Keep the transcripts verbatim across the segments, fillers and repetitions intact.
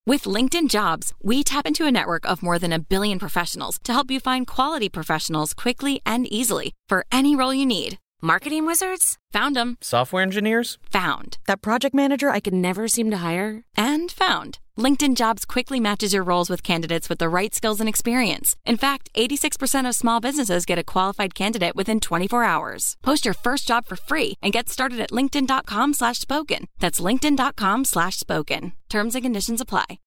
With LinkedIn Jobs, we tap into a network of more than a billion professionals to help you find quality professionals quickly and easily for any role you need. Marketing wizards? Found them. Software engineers? Found. That project manager I could never seem to hire? And found. LinkedIn Jobs quickly matches your roles with candidates with the right skills and experience. In fact, eighty-six percent of small businesses get a qualified candidate within twenty-four hours. Post your first job for free and get started at linkedin.com slash spoken. That's linkedin.com slash spoken. Terms and conditions apply.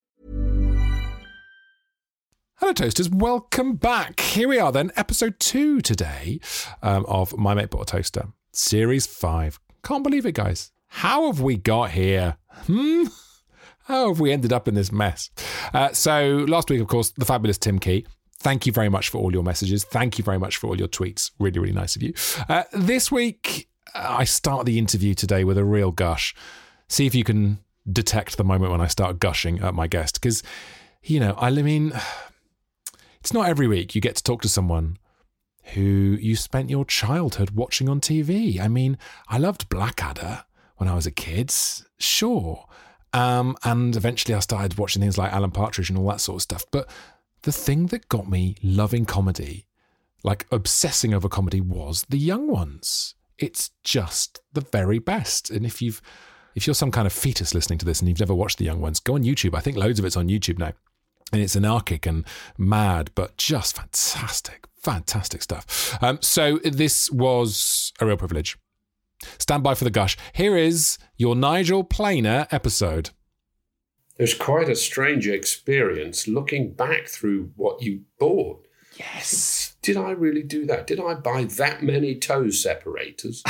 Hello, Toasters. Welcome back. Here we are then, episode two today um, of My Mate Bought a Toaster, series five. Can't believe it, guys. How have we got here? Hmm? How have we ended up in this mess? Uh, so last week, of course, the fabulous Tim Key. Thank you very much for all your messages. Thank you very much for all your tweets. Really, really nice of you. Uh, this week, I start the interview today with a real gush. See if you can detect the moment when I start gushing at my guest. Because, you know, I mean... It's not every week you get to talk to someone who you spent your childhood watching on T V. I mean, I loved Blackadder when I was a kid, sure. Um, and eventually I started watching things like Alan Partridge and all that sort of stuff. But the thing that got me loving comedy, like obsessing over comedy, was The Young Ones. It's just the very best. And if you've, if you're some kind of fetus listening to this and you've never watched The Young Ones, go on YouTube. I think loads of it's on YouTube now. And it's anarchic and mad, but just fantastic, fantastic stuff. Um, so this was a real privilege. Stand by for the gush. Here is your Nigel Planer episode. It was quite a strange experience looking back through what you bought. Yes. Did I really do that? Did I buy that many toe separators?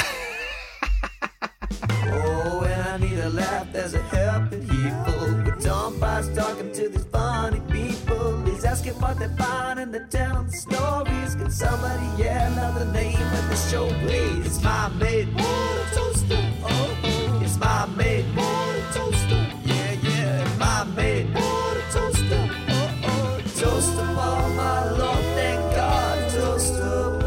Oh, when I need a laugh, there's a helping people. But Tom Pye's talking to these funny people. He's asking what they're buying and they're telling the stories. Can somebody yell out the name of the show, please? It's My Mate Bought a Toaster. Oh, it's My Mate Bought a Toaster. Yeah, yeah, My Mate Bought a Toaster. Oh, oh, toaster for my Lord, thank God, toaster.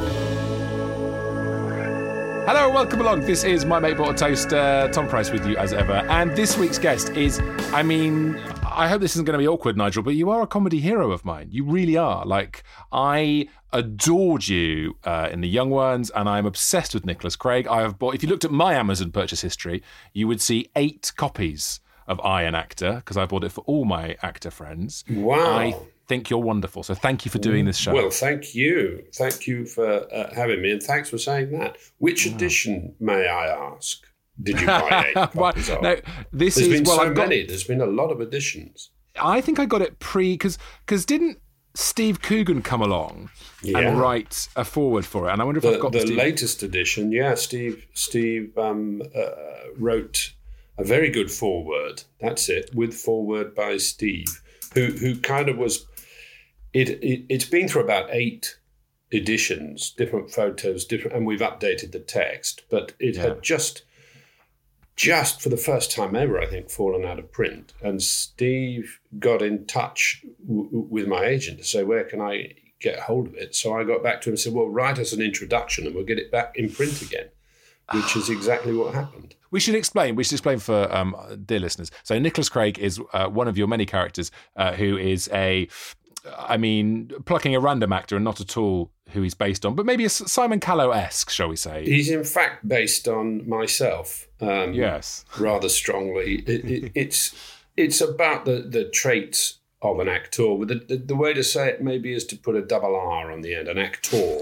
Hello, welcome along. This is My Mate Bought a Toaster. Tom Price with you as ever. And this week's guest is, I mean, I hope this isn't going to be awkward, Nigel, but you are a comedy hero of mine. You really are. Like, I adored you uh, in The Young Ones, and I'm obsessed with Nicholas Craig. I have bought, if you looked at my Amazon purchase history, you would see eight copies of I, An Actor, because I bought it for all my actor friends. Wow. I think you're wonderful. So thank you for doing this show. Well, thank you. Thank you for uh, having me, and thanks for saying that. Which wow. edition, may I ask, did you buy eight copies well, of? No, this There's is, been well, so I've got, many. There's been a lot of editions. I think I got it pre, because because didn't Steve Coogan come along yeah. and write a forward for it? And I wonder if the, I've got the Steve... latest edition. Yeah, Steve Steve um, uh, wrote a very good foreword. That's it, with foreword by Steve, who who kind of was. It, it it's been through about eight editions, different photos, different, and we've updated the text. But it yeah. had just. Just for the first time ever, I think, fallen out of print. And Steve got in touch w- with my agent to say, where can I get hold of it? So I got back to him and said, well, write us an introduction and we'll get it back in print again, which is exactly what happened. We should explain. We should explain for um, dear listeners. So Nicholas Craig is uh, one of your many characters uh, who is a, I mean, plucking a random actor and not at all who he's based on, but maybe a Simon Callow-esque, shall we say? He's in fact based on myself. Um, yes, rather strongly. It, it, it's it's about the, the traits of an actor. The, the, the way to say it maybe is to put a double R on the end, an actor,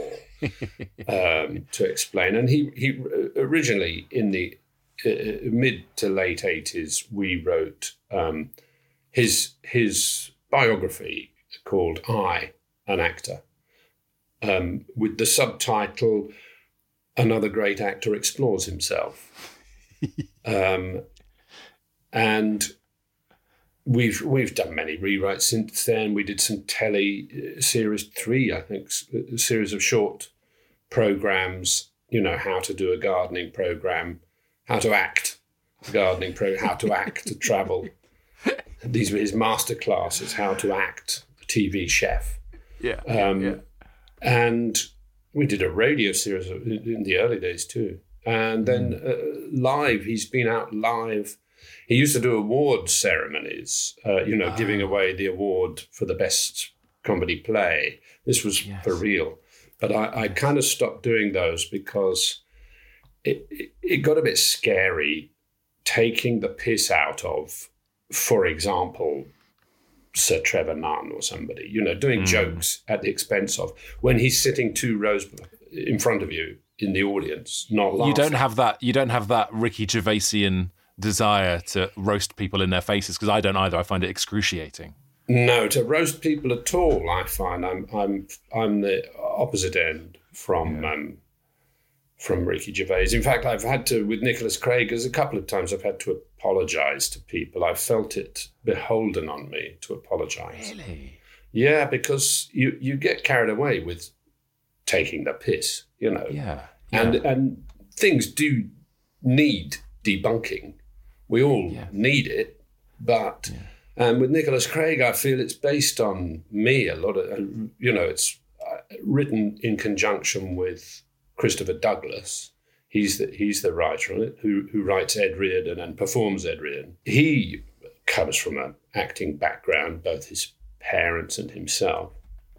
um, to explain. And he he originally in the uh, mid to late eighties, we wrote um, his his biography called I, An Actor, um, with the subtitle Another Great Actor Explores Himself. um, and we've we've done many rewrites since then. We did some telly uh, series three, I think, a series of short programs. You know, how to do a gardening program, how to act a gardening program, how to act to travel. These were his master classes, how to act a T V chef. Yeah, um, yeah. And we did a radio series in the early days too. And then uh, live, he's been out live. he used to do award ceremonies, uh, you know, oh. giving away the award for the best comedy play. This was yes. for real. But I, I kind of stopped doing those because it, it, it got a bit scary taking the piss out of, for example, Sir Trevor Nunn or somebody, you know, doing mm. jokes at the expense of when he's sitting two rows in front of you in the audience, not laughing. You don't have that. You don't have that Ricky Gervaisian desire to roast people in their faces, because I don't either. I find it excruciating. No, to roast people at all, I find I'm I'm I'm the opposite end from yeah. um, from Ricky Gervais. In fact, I've had to with Nicholas Craig. There's a couple of times I've had to apologise to people. I felt it beholden on me to apologise. Really? Yeah, because you you get carried away with taking the piss, you know. Yeah. yeah. And and things do need debunking. We all yeah. need it, but. Yeah. And with Nicholas Craig, I feel it's based on me a lot of, you know, it's written in conjunction with Christopher Douglas. He's the, he's the writer on it, who, who writes Ed Reardon and performs Ed Reardon. He comes from an acting background, both his parents and himself.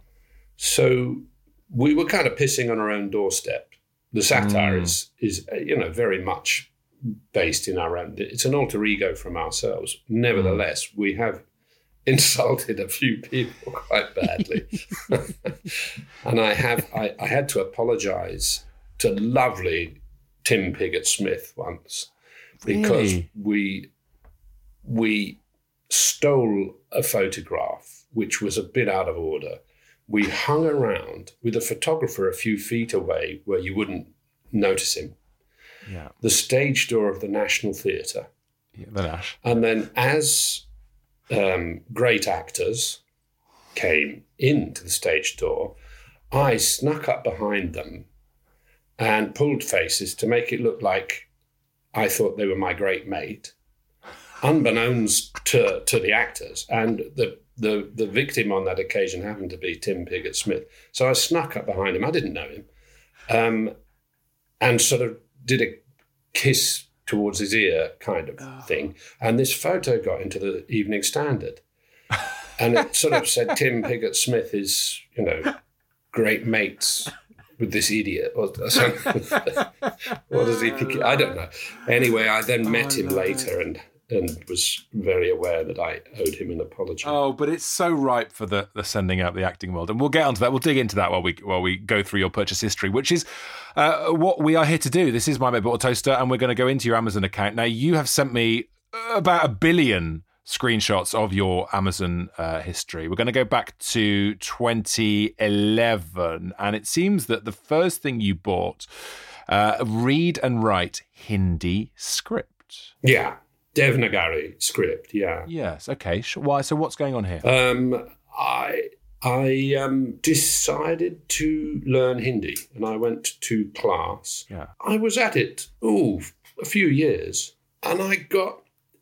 So we were kind of pissing on our own doorstep. The satire mm. is, is, you know, very much based in our own, it's an alter ego from ourselves. Nevertheless, mm. we have insulted a few people quite badly. And I have, I, I had to apologise to lovely Tim Pigott-Smith once because really? we, we stole a photograph, which was a bit out of order. We hung around with a photographer a few feet away where you wouldn't notice him. Yeah. The stage door of the National Theatre. Yeah, the Nash. And then as um, great actors came into the stage door, I snuck up behind them and pulled faces to make it look like I thought they were my great mate, unbeknownst to, to the actors. And the, the, the victim on that occasion happened to be Tim Pigott-Smith. So I snuck up behind him. I didn't know him. Um, and sort of did a kiss towards his ear kind of oh. thing. And this photo got into the Evening Standard. And it sort of said Tim Pigott-Smith is, you know, great mates with this idiot. Or something. What does he think? I don't know. Anyway, I then met oh, him later and and was very aware that I owed him an apology. Oh, but it's so ripe for the, the sending out the acting world. And we'll get onto that. We'll dig into that while we while we go through your purchase history, which is uh, what we are here to do. This is My Mate Bought a Toaster, and we're going to go into your Amazon account. Now, you have sent me about a billion screenshots of your Amazon uh, history. We're going to go back to twenty eleven, and it seems that the first thing you bought, uh, read and write Hindi script. Yeah. Devanagari script, yeah. Yes, okay. Why? So what's going on here? Um, I I um, decided to learn Hindi, and I went to class. Yeah. I was at it, ooh, a few years, and I got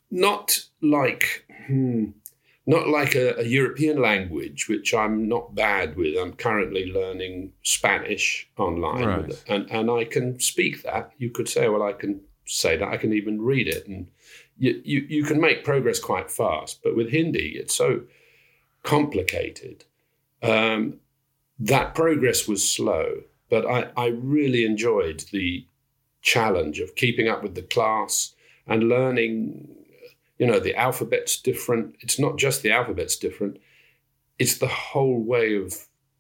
not like hmm, not like a, a European language, which I'm not bad with. I'm currently learning Spanish online, right. with it, and and I can speak that. You could say, well, I can say that. I can even read it, and You, you you can make progress quite fast, but with Hindi, it's so complicated. Um, that progress was slow, but I, I really enjoyed the challenge of keeping up with the class and learning, you know, the alphabet's different. It's not just the alphabet's different. It's the whole way of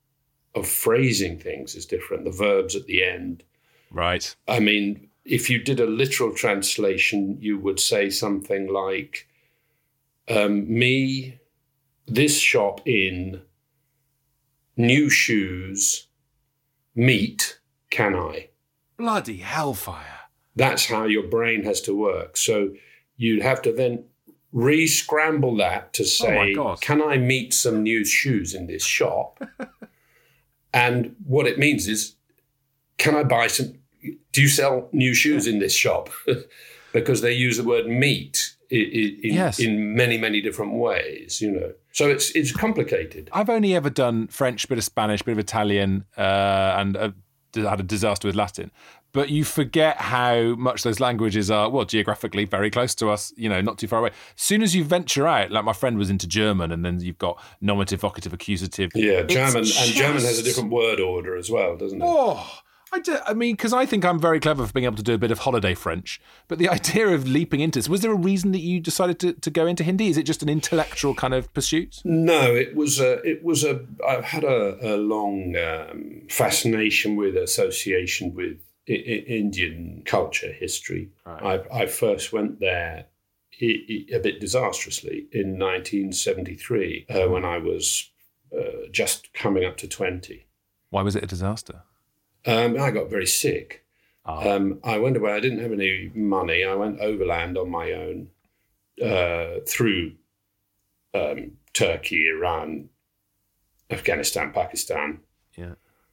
of phrasing things is different. The verbs at the end. Right. I mean, if you did a literal translation, you would say something like, um, me, this shop in, new shoes, meat, can I? Bloody hellfire. That's how your brain has to work. So you'd have to then re-scramble that to say, oh can I meet some new shoes in this shop? And what it means is, can I buy some... Do you sell new shoes in this shop? Because they use the word meat in, in, yes. in many, many different ways, you know. So it's it's complicated. I've only ever done French, bit of Spanish, bit of Italian, uh, and a had a disaster with Latin. But you forget how much those languages are, well, geographically very close to us, you know, not too far away. As soon as you venture out, like my friend was into German, and then you've got nominative, vocative, accusative. Yeah, German, It's and German has a just- different word order as well, doesn't it? Oh, I, do, I mean, because I think I'm very clever for being able to do a bit of holiday French. But the idea of leaping into this, was there a reason that you decided to, to go into Hindi? Is it just an intellectual kind of pursuit? No, it was a. It was a. I've had a, a long um, fascination with association with I- I- Indian culture, history. Right. I, I first went there I- I- a bit disastrously in nineteen seventy-three uh, when I was uh, just coming up to twenty. Why was it a disaster? Um, I got very sick. Oh. Um, I went away. I didn't have any money. I went overland on my own uh, through um, Turkey, Iran, Afghanistan, Pakistan. Yeah.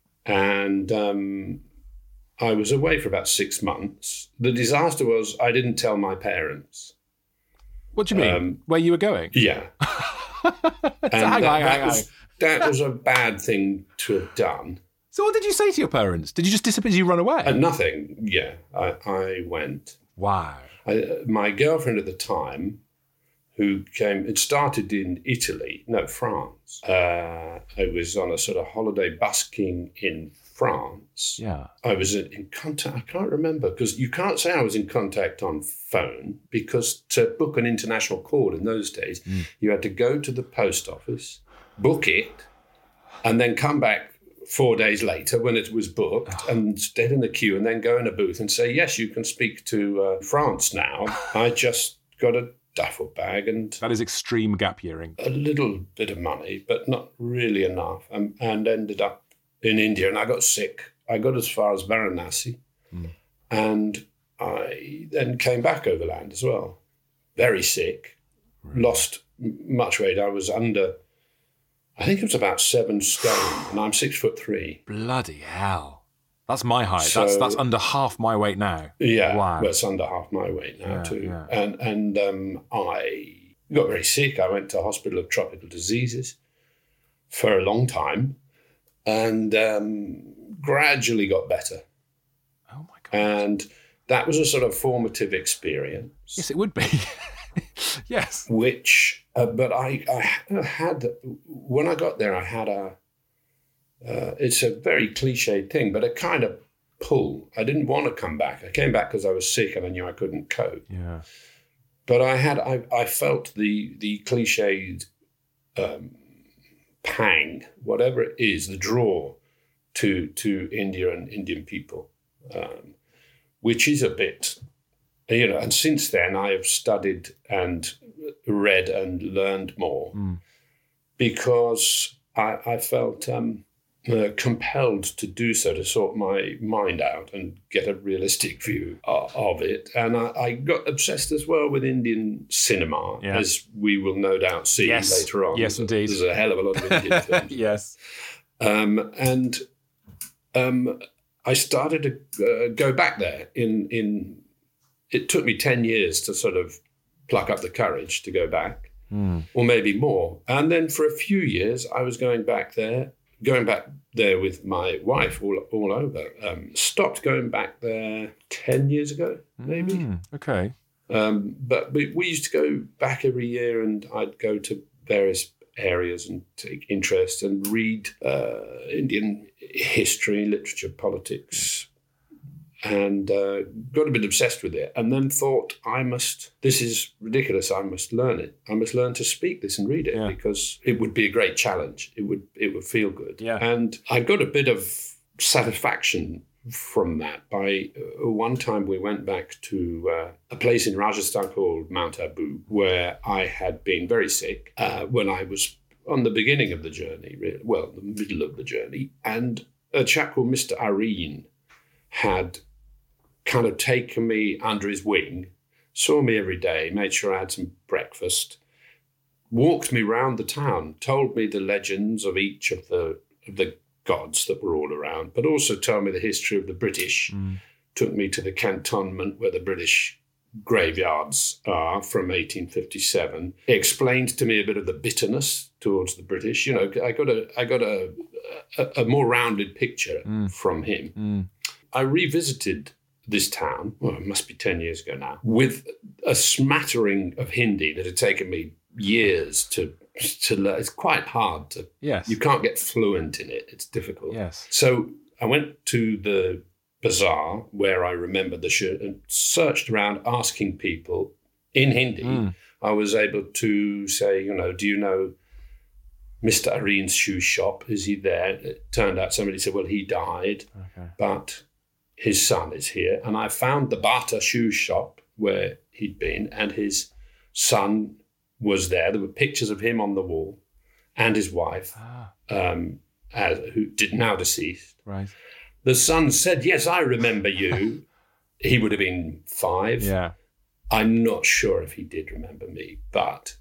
And um, I was away for about six months. The disaster was I didn't tell my parents. What do you mean? Um, Where you were going? Yeah. So And hang on, that, hang on, that hang on. was, that was a bad thing to have done. So what did you say to your parents? Did you just disappear? Did you run away? And nothing. Yeah, I, I went. Wow. I, my girlfriend at the time, who came, it started in Italy, no, France. Uh, I was on a sort of holiday busking in France. Yeah. I was in, in contact, I can't remember, because you can't say I was in contact on phone, because to book an international call in those days, Mm. you had to go to the post office, book it, and then come back four days later when it was booked Oh. and stand in the queue and then go in a booth and say, yes, you can speak to uh, France now. I just got a duffel bag and That is extreme gap yearing. a little bit of money, but not really enough, and, and ended up in India. And I got sick. I got as far as Varanasi, Mm. and I then came back overland as well. Very sick, lost m- much weight. I was under, I think it was about seven stone, and I'm six foot three. Bloody hell. That's my height. So- that's that's under half my weight now. Yeah, Wow. well, it's under half my weight now Yeah, too. yeah. And and um, I got very sick. I went to Hospital of Tropical Diseases for a long time, and um, gradually got better. Oh my God. And that was a sort of formative experience. Yes, it would be. Yes. Which, uh, but I, I had, when I got there, I had a, uh, it's a very cliched thing, but a kind of pull. I didn't want to come back. I came back because I was sick and I knew I couldn't cope. Yeah. But I had, I, I felt the, the cliched um, pang, whatever it is, the draw to, to India and Indian people, um, which is a bit, you know, and since then I have studied and read and learned more Mm. because I, I felt um, uh, compelled to do so, to sort my mind out and get a realistic view of, of it. And I, I got obsessed as well with Indian cinema, Yeah. as we will no doubt see Yes. later on. Yes, There's a- indeed. There's a hell of a lot of Indian films. Yes. Um, and um, I started to uh, go back there. In in it took me ten years to sort of pluck up the courage to go back, Mm. or maybe more. And then for a few years, I was going back there, going back there with my wife all all over. Um, stopped going back there ten years ago, maybe. Mm, okay. Um, but we, we used to go back every year, and I'd go to various areas and take interest and read uh, Indian history, literature, politics, and uh, got a bit obsessed with it. And then thought, I must, this is ridiculous, I must learn it. I must learn to speak this and read it Yeah. because it would be a great challenge. It would, it would feel good. Yeah. And I got a bit of satisfaction from that. By uh, one time we went back to uh, a place in Rajasthan called Mount Abu, where I had been very sick uh, when I was on the beginning of the journey, really, well, the middle of the journey. And a chap called Mister Areen had kind of taken me under his wing, saw me every day, made sure I had some breakfast, walked me round the town, told me the legends of each of the of the gods that were all around, but also told me the history of the British, Mm. took me to the cantonment where the British graveyards are from eighteen fifty-seven. He explained to me a bit of the bitterness towards the British. You know, I got a I got a, a, a more rounded picture Mm. from him. Mm. I revisited this town, well, it must be ten years ago now, with a smattering of Hindi that had taken me years to to learn. It's quite hard to, Yes. you can't get fluent in it. It's difficult. Yes. So I went to the bazaar where I remember the show and searched around asking people in Hindi. Mm. I was able to say, you know, do you know Mister Areen's shoe shop? Is he there? It turned out somebody said, well, he died, Okay. but his son is here. And I found the Bata shoe shop where he'd been, and his son was there. There were pictures of him on the wall and his wife, Ah, um, as, who did now deceased. right. The son said, yes, I remember you. He would have been five. Yeah. I'm not sure if he did remember me, but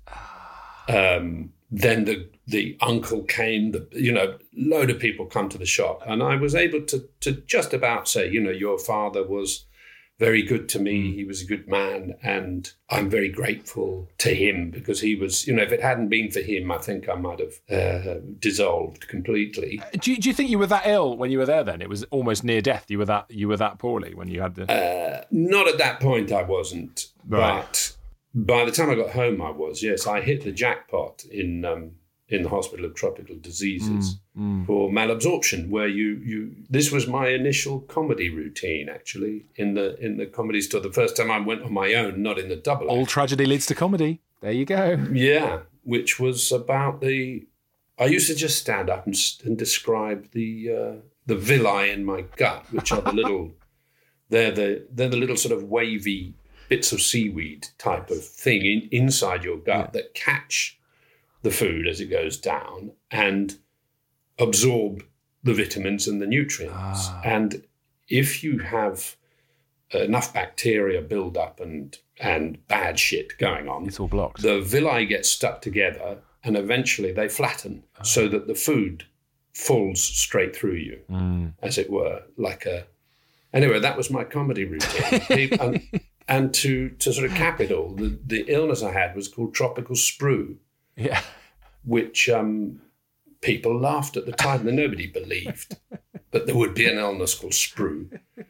um, then the the uncle came, the, you know, load of people come to the shop, and I was able to to just about say, you know, your father was very good to me. He was a good man, and I'm very grateful to him because he was, you know, if it hadn't been for him, I think I might have uh, dissolved completely. Do you, do you think you were that ill when you were there then? It was almost near death. You were that you were that poorly when you had the... Uh, not at that point, I wasn't. Right. But by the time I got home, I was. Yes, I hit the jackpot in um, in the Hospital of Tropical Diseases Mm, for malabsorption, where you you. This was my initial comedy routine, actually, in the in the comedy store. The first time I went on my own, not in the double. All act. tragedy leads to comedy. There you go. Yeah, which was about the. I used to just stand up and, s- and describe the uh, the villi in my gut, which are the little. They're the they're the little sort of wavy bits of seaweed type of thing in, inside your gut Yeah. that catch the food as it goes down and absorb the vitamins and the nutrients. Ah. And if you have enough bacteria build up and and bad shit going on, It's all blocked. the villi get stuck together and eventually they flatten so that the food falls straight through you, Mm. as it were, like a. Anyway, that was my comedy routine. People- and and to, to sort of cap it all, the, the illness I had was called tropical sprue, Yeah. which um, people laughed at the time. And nobody believed that there would be an illness called sprue.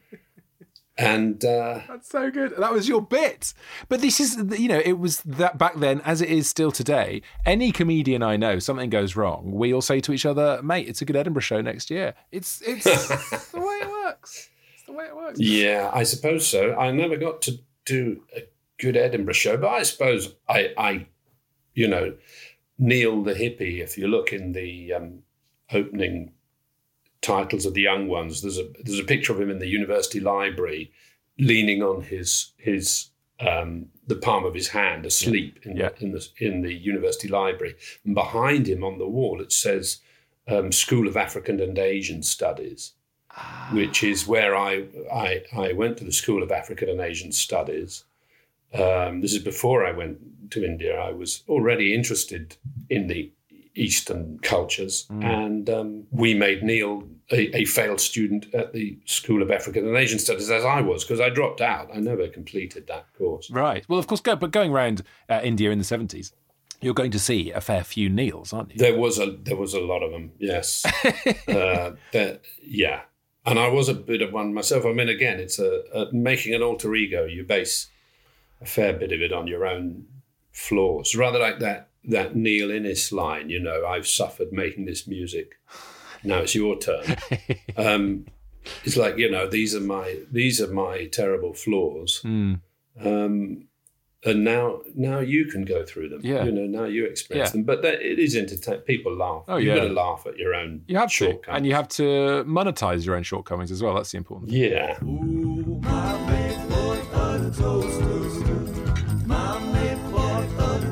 And uh, That's so good. That was your bit. But this is, you know, it was that back then, as it is still today. Any comedian I know, something goes wrong, we all say to each other, mate, it's a good Edinburgh show next year. It's, it's the way it works. It's the way it works. yeah, I suppose so. I never got to do a good Edinburgh show, but I suppose I, I you know, Neil the hippie, if you look in the um, opening titles of the young ones, there's a there's a picture of him in the university library leaning on his his um, the palm of his hand, asleep in, Yeah. The, in the in the university library. And behind him on the wall it says um, School of African and Asian Studies, which is where I, I I went to the School of African and Asian Studies. Um, this is before I went to India. I was already interested in the Eastern cultures, and um, we made Neil a, a failed student at the School of African and Asian Studies, as I was, because I dropped out. I never completed that course. Right. Well, of course, go, but going around uh, India in the seventies, you're going to see a fair few Neils, aren't you? There was a there was a lot of them. Yes, uh, that, yeah. And I was a bit of one myself. I mean, again, it's a, a making an alter ego. You base a fair bit of it on your own flaws, rather like that that Neil Innes line. You know, I've suffered making this music. Now it's your turn. Um, it's like, you know, these are my these are my terrible flaws. Mm. Um, and now now you can go through them. Yeah. You know, now you experience Yeah. them. But that, it is entertaining. People laugh. Oh, You've yeah. got to laugh at your own You have to. shortcomings. And you have to monetize your own shortcomings as well. That's the important thing. Yeah. Ooh, my big boy butter toaster. My big boy butter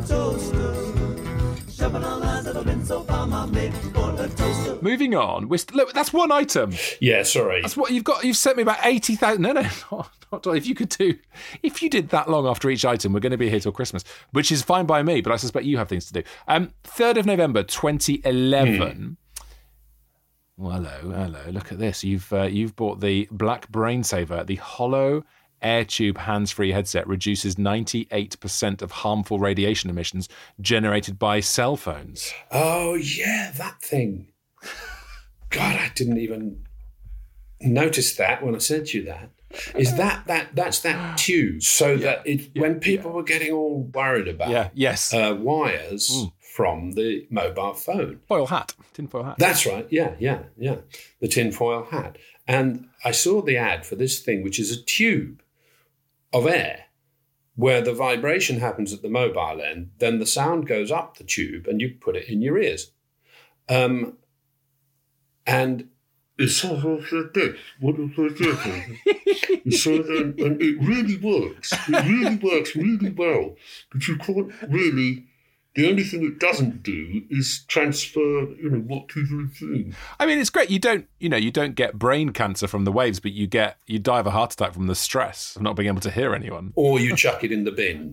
toaster. Shopping on lines that have been so far, my big boy butter toaster. Moving on. We're st- look, that's one item. Yeah, sorry. That's what you've got. You've sent me about eighty thousand. No, no, not, not if you could do, if you did that long after each item, we're going to be here till Christmas, which is fine by me. But I suspect you have things to do. Um, third of November, twenty eleven. Well, hello, hello. Look at this. You've uh, you've bought the Black Brain Saver, the hollow air tube hands-free headset reduces ninety-eight percent of harmful radiation emissions generated by cell phones. Oh, yeah, that thing. God, I didn't even notice that when I said to you that. Is that that that's that tube? So yeah, that it yeah, when people yeah. were getting all worried about yeah, yes. uh, wires mm. from the mobile phone. Foil hat, tinfoil hat. That's right. Yeah, yeah, yeah. The tinfoil hat. And I saw the ad for this thing, which is a tube of air where the vibration happens at the mobile end, then the sound goes up the tube and you put it in your ears. Um, and it sounds like this. What is it? So then, and it really works. It really works really well. But you can't really... The only thing it doesn't do is transfer, you know, what people are doing. I mean, it's great. You don't, you know, you don't get brain cancer from the waves, but you get, you die of a heart attack from the stress of not being able to hear anyone. Or you chuck it in the bin.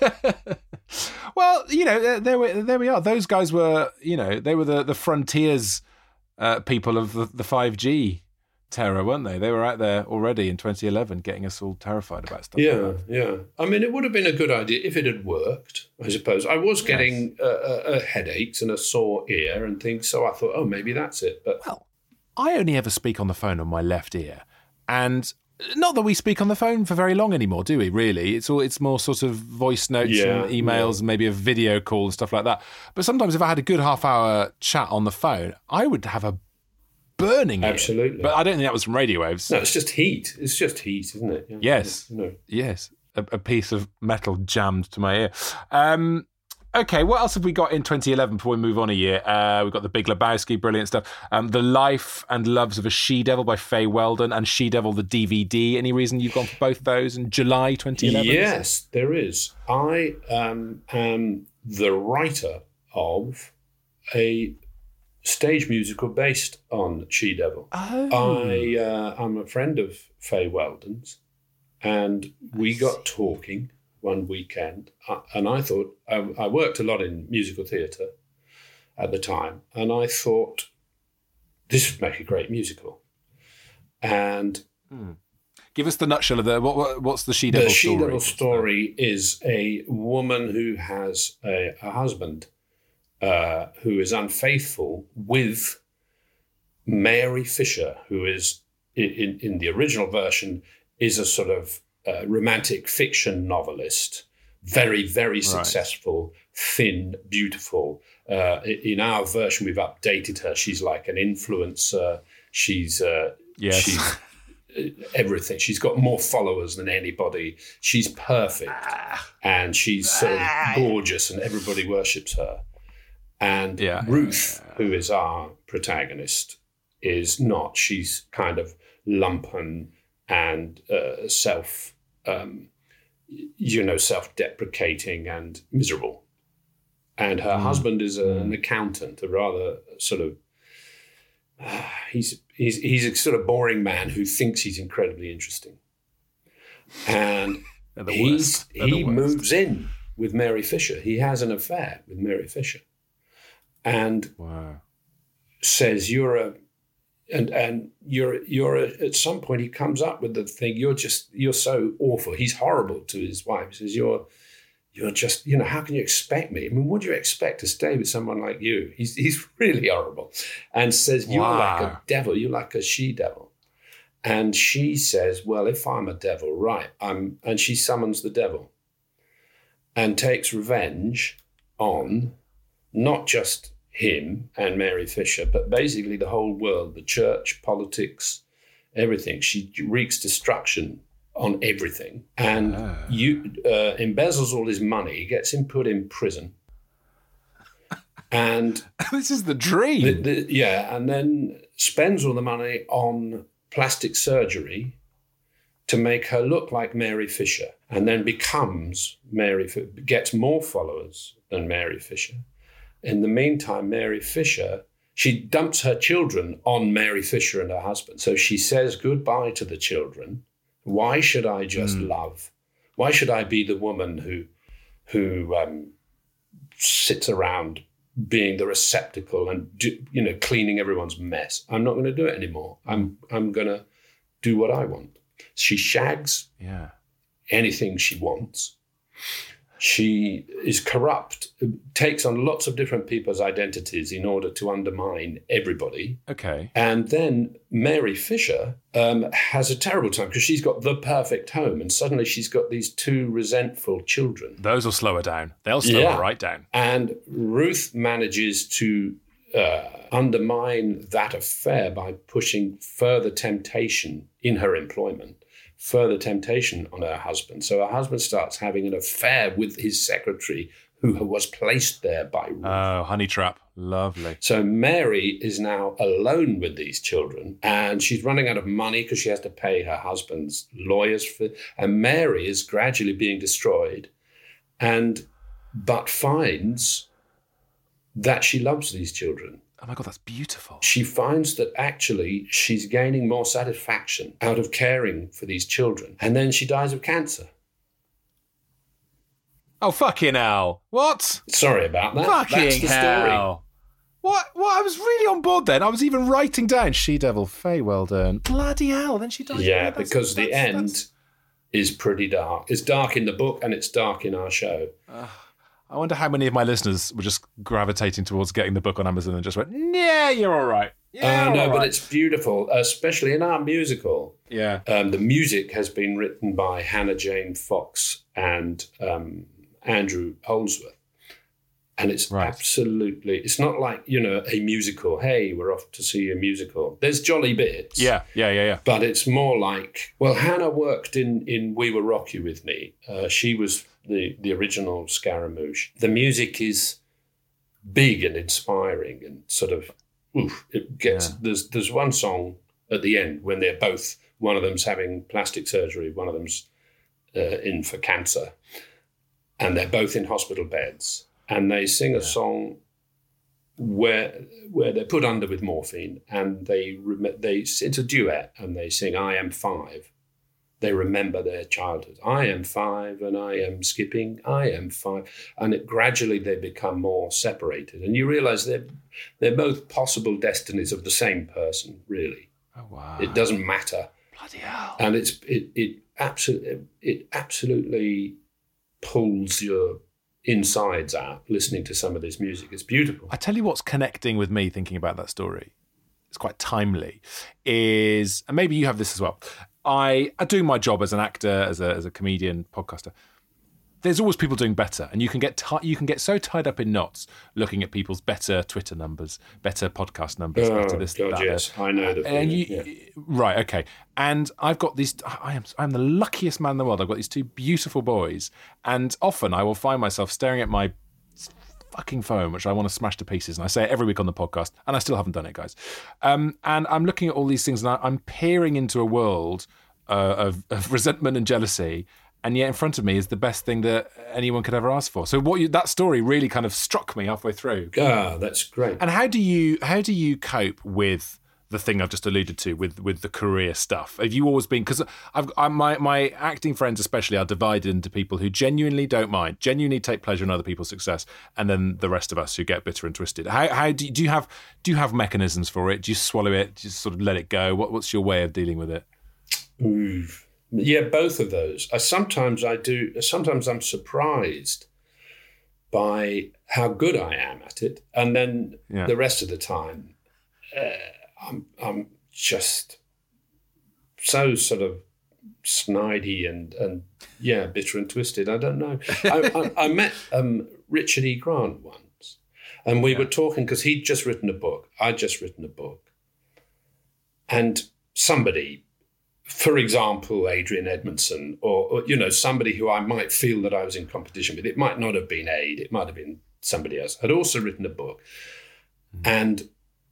Well, you know, there, there, we, there we are. Those guys were, you know, they were the the frontiers uh, people of the, the five G terror, weren't they? They were out there already in twenty eleven getting us all terrified about stuff. Yeah, like that. yeah. I mean, it would have been a good idea if it had worked, I suppose. I was getting yes. uh, uh, headaches and a sore ear and things, so I thought, oh, maybe that's it. But well, I only ever speak on the phone on my left ear, and not that we speak on the phone for very long anymore, do we, really? It's all it's more sort of voice notes yeah, and emails yeah. and maybe a video call and stuff like that. But sometimes if I had a good half-hour chat on the phone, I would have a burning absolutely ear. But I don't think that was from radio waves. No, it's just heat. It's just heat, isn't it? Yeah. Yes. No. Yes. A, a piece of metal jammed to my ear. Um, okay, what else have we got in twenty eleven before we move on a year? Uh, we've got The Big Lebowski, brilliant stuff. Um, The Life and Loves of a She-Devil by Faye Weldon and She-Devil the D V D. Any reason you've gone for both those in July twenty eleven? Yes, there is. I um, am the writer of a stage musical based on She-Devil. Oh. I, uh, I'm a friend of Faye Weldon's, and we got talking one weekend, uh, and I thought, I, I worked a lot in musical theatre at the time, and I thought, this would make a great musical. And... Hmm. Give us the nutshell of the, what, what, what's the She-Devil the story? The She-Devil story is a woman who has a, a husband Uh, who is unfaithful with Mary Fisher, who is, in, in the original version, is a sort of uh, romantic fiction novelist, very, very successful, right. thin, beautiful. Uh, in our version, we've updated her. She's like an influencer. She's, uh, yes. she's everything. She's got more followers than anybody. She's perfect. Ah. And she's sort of gorgeous, and everybody worships her. And yeah, Ruth, yeah, yeah. who is our protagonist, is not. She's kind of lumpen and uh, self, um, you know, self-deprecating and miserable. And her mm. husband is a, mm. an accountant, a rather sort of, uh, he's, he's, he's a sort of boring man who thinks he's incredibly interesting. And he's, he moves in with Mary Fisher. He has an affair with Mary Fisher. And wow. says you're a, and and you're you're a, at some point he comes up with the thing, you're just you're so awful. He's horrible to his wife. He says you're you're just, you know, how can you expect me? I mean, what do you expect to stay with someone like you? He's he's really horrible, and says you're wow. like a devil. You're like a she-devil. And she says, well, if I'm a devil, right? I'm, and she summons the devil, and takes revenge on. Not just him and Mary Fisher, but basically the whole world, the church, politics, everything. She wreaks destruction on everything. And ah. you uh, embezzles all his money, gets him put in prison. And this is the dream. The, the, yeah, and then spends all the money on plastic surgery to make her look like Mary Fisher, and then becomes Mary, gets more followers than Mary Fisher. In the meantime, Mary Fisher, she dumps her children on Mary Fisher and her husband. So she says goodbye to the children. Why should I just mm. love? Why should I be the woman who, who um, sits around being the receptacle and do, you know, cleaning everyone's mess? I'm not going to do it anymore. I'm I'm going to do what I want. She shags yeah. anything she wants. She is corrupt, takes on lots of different people's identities in order to undermine everybody. Okay. And then Mary Fisher um, has a terrible time because she's got the perfect home, and suddenly she's got these two resentful children. Those will slow her down. They'll slow Yeah. her right down. And Ruth manages to uh, undermine that affair by pushing further temptation in her employment. Further temptation on her husband. So her husband starts having an affair with his secretary who was placed there by Ruth. Oh, honey trap. Lovely. So Mary is now alone with these children and she's running out of money because she has to pay her husband's lawyers for, and Mary is gradually being destroyed and but finds that she loves these children. Oh my God, that's beautiful. She finds that actually she's gaining more satisfaction out of caring for these children. And then she dies of cancer. Oh, fucking hell. What? Sorry about that. Fucking That's the hell. story. What? What? I was really on board then. I was even writing down She-Devil, Faye, well done. Bloody hell, then she died. Yeah, That's- because the that's- end that's- is pretty dark. It's dark in the book and it's dark in our show. I wonder how many of my listeners were just gravitating towards getting the book on Amazon and just went, yeah, you're all right. Yeah, Uh, no, all but right." it's beautiful, especially in our musical. Yeah. Um, the music has been written by Hannah Jane Fox and um, Andrew Holdsworth. And it's Right. absolutely, it's not like, you know, a musical. Hey, we're off to see a musical. There's jolly bits. Yeah, yeah, yeah, yeah. But it's more like, well, Hannah worked in, in We Will Rock You With Me. Uh, she was the, the original Scaramouche. The music is big and inspiring and sort of, oof, it gets, Yeah. there's, there's one song at the end when they're both, one of them's having plastic surgery, one of them's uh, in for cancer, and they're both in hospital beds. And they sing a song where where they're put under with morphine, and they rem- they it's a duet, and they sing "I Am Five." They remember their childhood. I am five, and I am skipping. I am five, and it, gradually they become more separated, and you realise they're they're both possible destinies of the same person. Really, Oh, wow. it doesn't matter, Bloody hell. and it's it it absolutely it absolutely pulls your insides out listening to some of this music. It's beautiful. I tell you what's connecting with me thinking about that story, it's quite timely, is, and maybe you have this as well, I, I do my job as an actor, as a, as a comedian, podcaster. There's always people doing better, and you can get ti you can get so tied up in knots looking at people's better Twitter numbers, better podcast numbers, Oh, better this, God, that, yes. that. I know the And feeling, you, yeah. right, okay. And I've got these. I am I'm the luckiest man in the world. I've got these two beautiful boys, and often I will find myself staring at my fucking phone, which I want to smash to pieces. And I say it every week on the podcast, and I still haven't done it, guys. Um, and I'm looking at all these things, and I, I'm peering into a world uh, of, of resentment and jealousy. And yet in front of me is the best thing that anyone could ever ask for. So what you, that story really kind of struck me halfway through. Ah, that's great. And how do you how do you cope with the thing I've just alluded to with with the career stuff? Have you always been, because I've I, my my acting friends especially are divided into people who genuinely don't mind, genuinely take pleasure in other people's success, and then the rest of us who get bitter and twisted. How how do you, do you have do you have mechanisms for it? Do you swallow it? Do you sort of let it go? What what's your way of dealing with it? Ooh. Yeah, both of those. I sometimes I do. Sometimes I'm surprised by how good I am at it, and then Yeah. the rest of the time, uh, I'm I'm just so sort of snidey and and yeah, bitter and twisted. I don't know. I, I, I met um, Richard E. Grant once, and we were talking because he'd just written a book. I'd just written a book, and somebody, for example, Adrian Edmondson, or, or, you know, somebody who I might feel that I was in competition with. It might not have been Aid, it might have been somebody else, had also written a book. Mm. And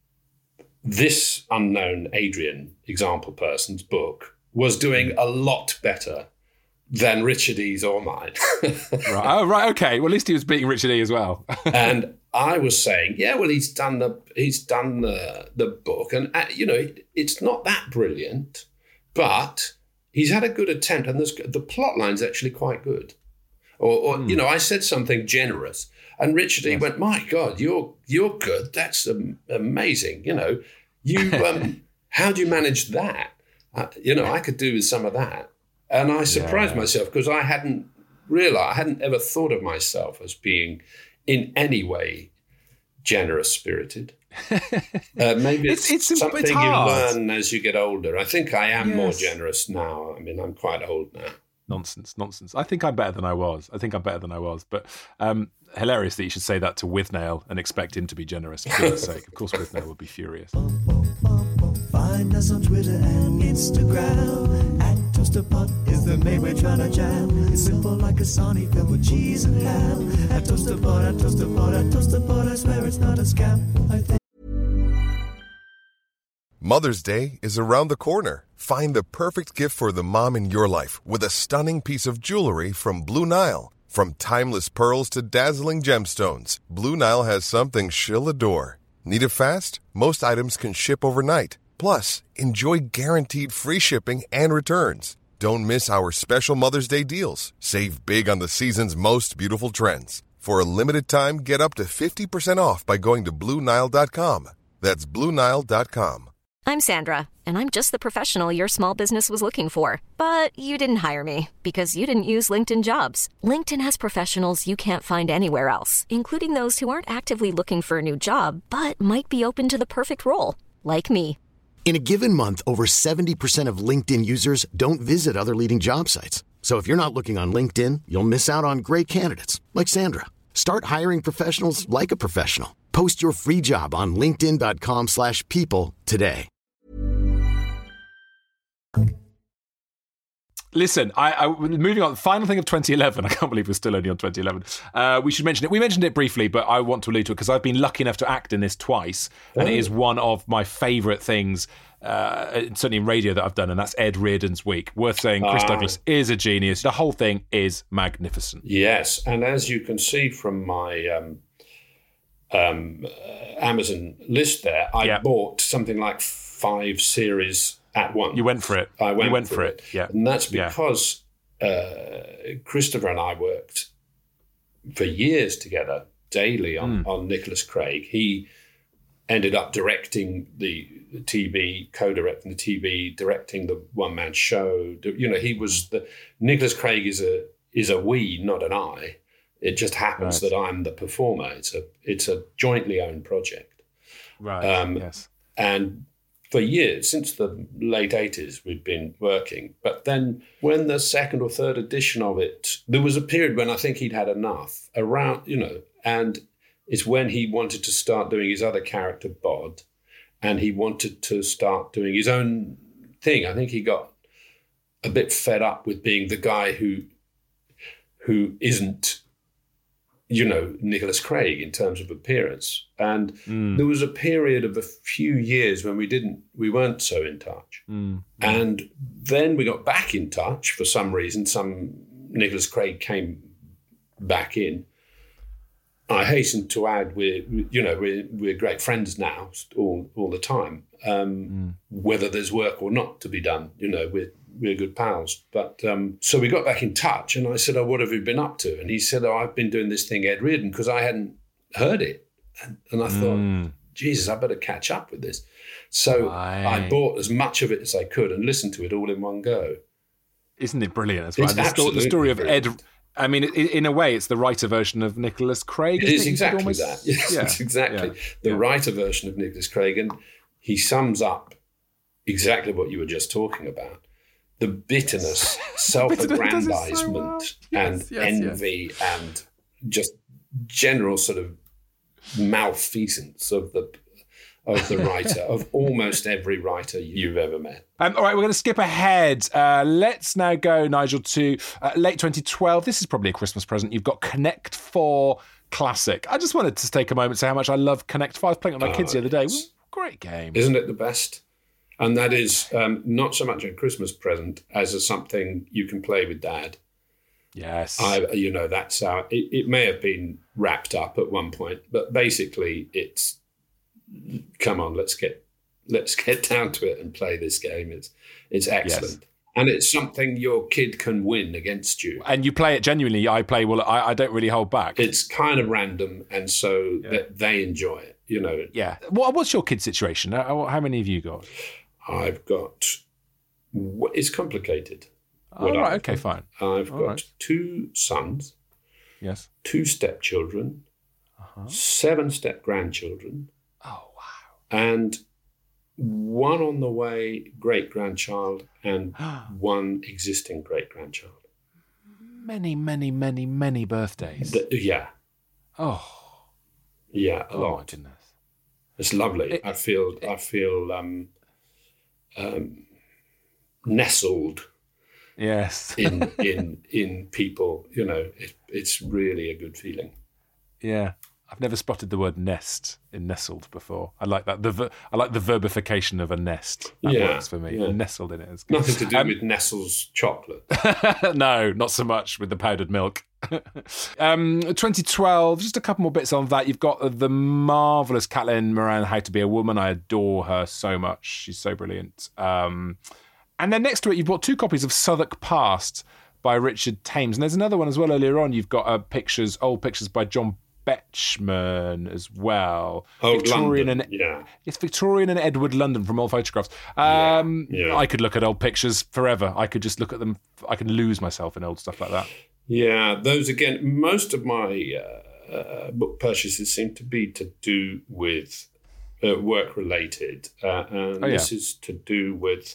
this unknown Adrian example person's book was doing a lot better than Richard E's or mine. Right. Oh, right. Okay. Well, at least he was beating Richard E as well. And I was saying, yeah, well, he's done the he's done the the book, and uh, you know, it, it's not that brilliant. But he's had a good attempt, and the plot line's actually quite good. Or, or mm. you know, I said something generous, and Richard E yes. went, "My God, you're you're good. That's um, amazing. You know, you um, how do you manage that? Uh, you know, I could do with some of that." And I surprised yeah. myself because I hadn't realize, I hadn't ever thought of myself as being in any way generous-spirited. uh, maybe it's, it's, it's something it's you hard. learn as you get older. I think I am Yes. more generous now. I mean, I'm quite old now. Nonsense, nonsense. I think I'm better than I was. I think I'm better than I was. But um, hilarious that you should say that to Withnail and expect him to be generous, for goodness sake. Of course, Withnail would be furious. Find us on Twitter and Instagram. At ToasterPod is the name we're trying to jam. It's simple like a Sony filled with cheese and ham. At ToasterPod, at ToasterPod, at ToasterPod, I swear it's not a scam. I think. Mother's Day is around the corner. Find the perfect gift for the mom in your life with a stunning piece of jewelry from Blue Nile. From timeless pearls to dazzling gemstones, Blue Nile has something she'll adore. Need it fast? Most items can ship overnight. Plus, enjoy guaranteed free shipping and returns. Don't miss our special Mother's Day deals. Save big on the season's most beautiful trends. For a limited time, get up to fifty percent off by going to Blue Nile dot com. That's Blue Nile dot com. I'm Sandra, and I'm just the professional your small business was looking for. But you didn't hire me because you didn't use LinkedIn Jobs. LinkedIn has professionals you can't find anywhere else, including those who aren't actively looking for a new job, but might be open to the perfect role, like me. In a given month, over seventy percent of LinkedIn users don't visit other leading job sites. So if you're not looking on LinkedIn, you'll miss out on great candidates like Sandra. Start hiring professionals like a professional. Post your free job on linkedin dot com slash people today. Listen, I, I moving on. The final thing of twenty eleven. I can't believe we're still only on twenty eleven. Uh, we should mention it. We mentioned it briefly, but I want to allude to it because I've been lucky enough to act in this twice, and Oh. it is one of my favourite things, uh, certainly in radio, that I've done, and that's Ed Reardon's Week. Worth saying, Chris Ah. Douglas is a genius. The whole thing is magnificent. Yes, and as you can see from my um, um, uh, Amazon list there, I Yeah. bought something like five series at once. You went for it. I went, you went for, for it. it. Yeah, And that's Yeah. because uh, Christopher and I worked for years together, daily on, Mm. on Nicholas Craig. He ended up directing the T V, co-directing the T V, directing the one-man show. You know, he was the Nicholas Craig is a is a we, not an I. It just happens Right. that I'm the performer. It's a it's a jointly owned project. Right. Um, yes. And for years, since the late eighties, we'd been working. But then when the second or third edition of it, there was a period when I think he'd had enough around, you know, and it's when he wanted to start doing his other character, Bod, and he wanted to start doing his own thing. I think he got a bit fed up with being the guy who who isn't, you know, Nicholas Craig in terms of appearance. And Mm. there was a period of a few years when we didn't, we weren't so in touch. Mm. And then we got back in touch for some reason. Some Nicholas Craig came back in. I hasten to add, we're, you know, we're, we're great friends now all, all the time. Um, Mm. Whether there's work or not to be done, you know, we're, we're good pals. But um, so we got back in touch and I said, oh, what have you been up to? And he said, oh, I've been doing this thing, Ed Reardon, because I hadn't heard it. And, and I thought, Mm. Jesus, I better catch up with this. So Right. I bought as much of it as I could and listened to it all in one go. Isn't it brilliant? As well? It's And the, sto- the absolutely story of Ed. brilliant. I mean, i in a way, it's the writer version of Nicholas Craig. It isn't is You could exactly almost- that. Yes, Yeah. it's exactly. Yeah. The Yeah. writer version of Nicholas Craig. And he sums up exactly what you were just talking about. The bitterness, self-aggrandizement well. and Yes, yes, envy and just general sort of malfeasance of the of the writer, of almost every writer you've ever met. Um, all right, we're going to skip ahead. Uh, let's now go, Nigel, to uh, late twenty twelve. This is probably a Christmas present. You've got Connect Four Classic. I just wanted to take a moment to say how much I love Connect Four. I was playing it with my kids the other day. it's- Great game. Isn't it the best? And that is um, not so much a Christmas present as a something you can play with Dad. Yes. I, you know, that's how it, it may have been wrapped up at one point, but basically, it's come on, let's get let's get down to it and play this game. It's it's excellent, and it's something your kid can win against you. And you play it genuinely. I play well. I, I don't really hold back. It's kind of random, and so Yeah. that they enjoy it. You know, yeah. What, what's your kid situation? How, how many have you got? I've got. It's complicated. Oh, right, okay, fine. I've All got right. two sons, Yes. two stepchildren, Uh-huh. seven step-grandchildren, Oh, wow. and one on the way great-grandchild and one existing great-grandchild. Many, many, many, many birthdays. The- yeah, oh, yeah, a oh my lot. goodness. It's lovely. It- I feel I feel um, um, nestled Yes. in in in people. You know, it, it's really a good feeling. Yeah. I've never spotted the word nest in nestled before. I like that. The ver- I like the verbification of a nest. That Yeah, works for me. yeah. Nestled in it is good. Nothing to do Um, with Nestle's chocolate. No, not so much with the powdered milk. um, twenty twelve, just a couple more bits on that. You've got the marvellous Caitlin Moran, How to Be a Woman. I adore her so much. She's so brilliant. Um, and then next to it, you've got two copies of Southwark Past by Richard Thames. And there's another one as well earlier on. You've got uh, pictures, old pictures by John Betchman as well. Old Victorian London, and yeah. It's Victorian and Edward London from old photographs. Um, Yeah, yeah. I could look at old pictures forever. I could just look at them. I can lose myself in old stuff like that. Yeah, those again, most of my uh, uh, book purchases seem to be to do with uh, work related. Uh, and Oh, yeah. this is to do with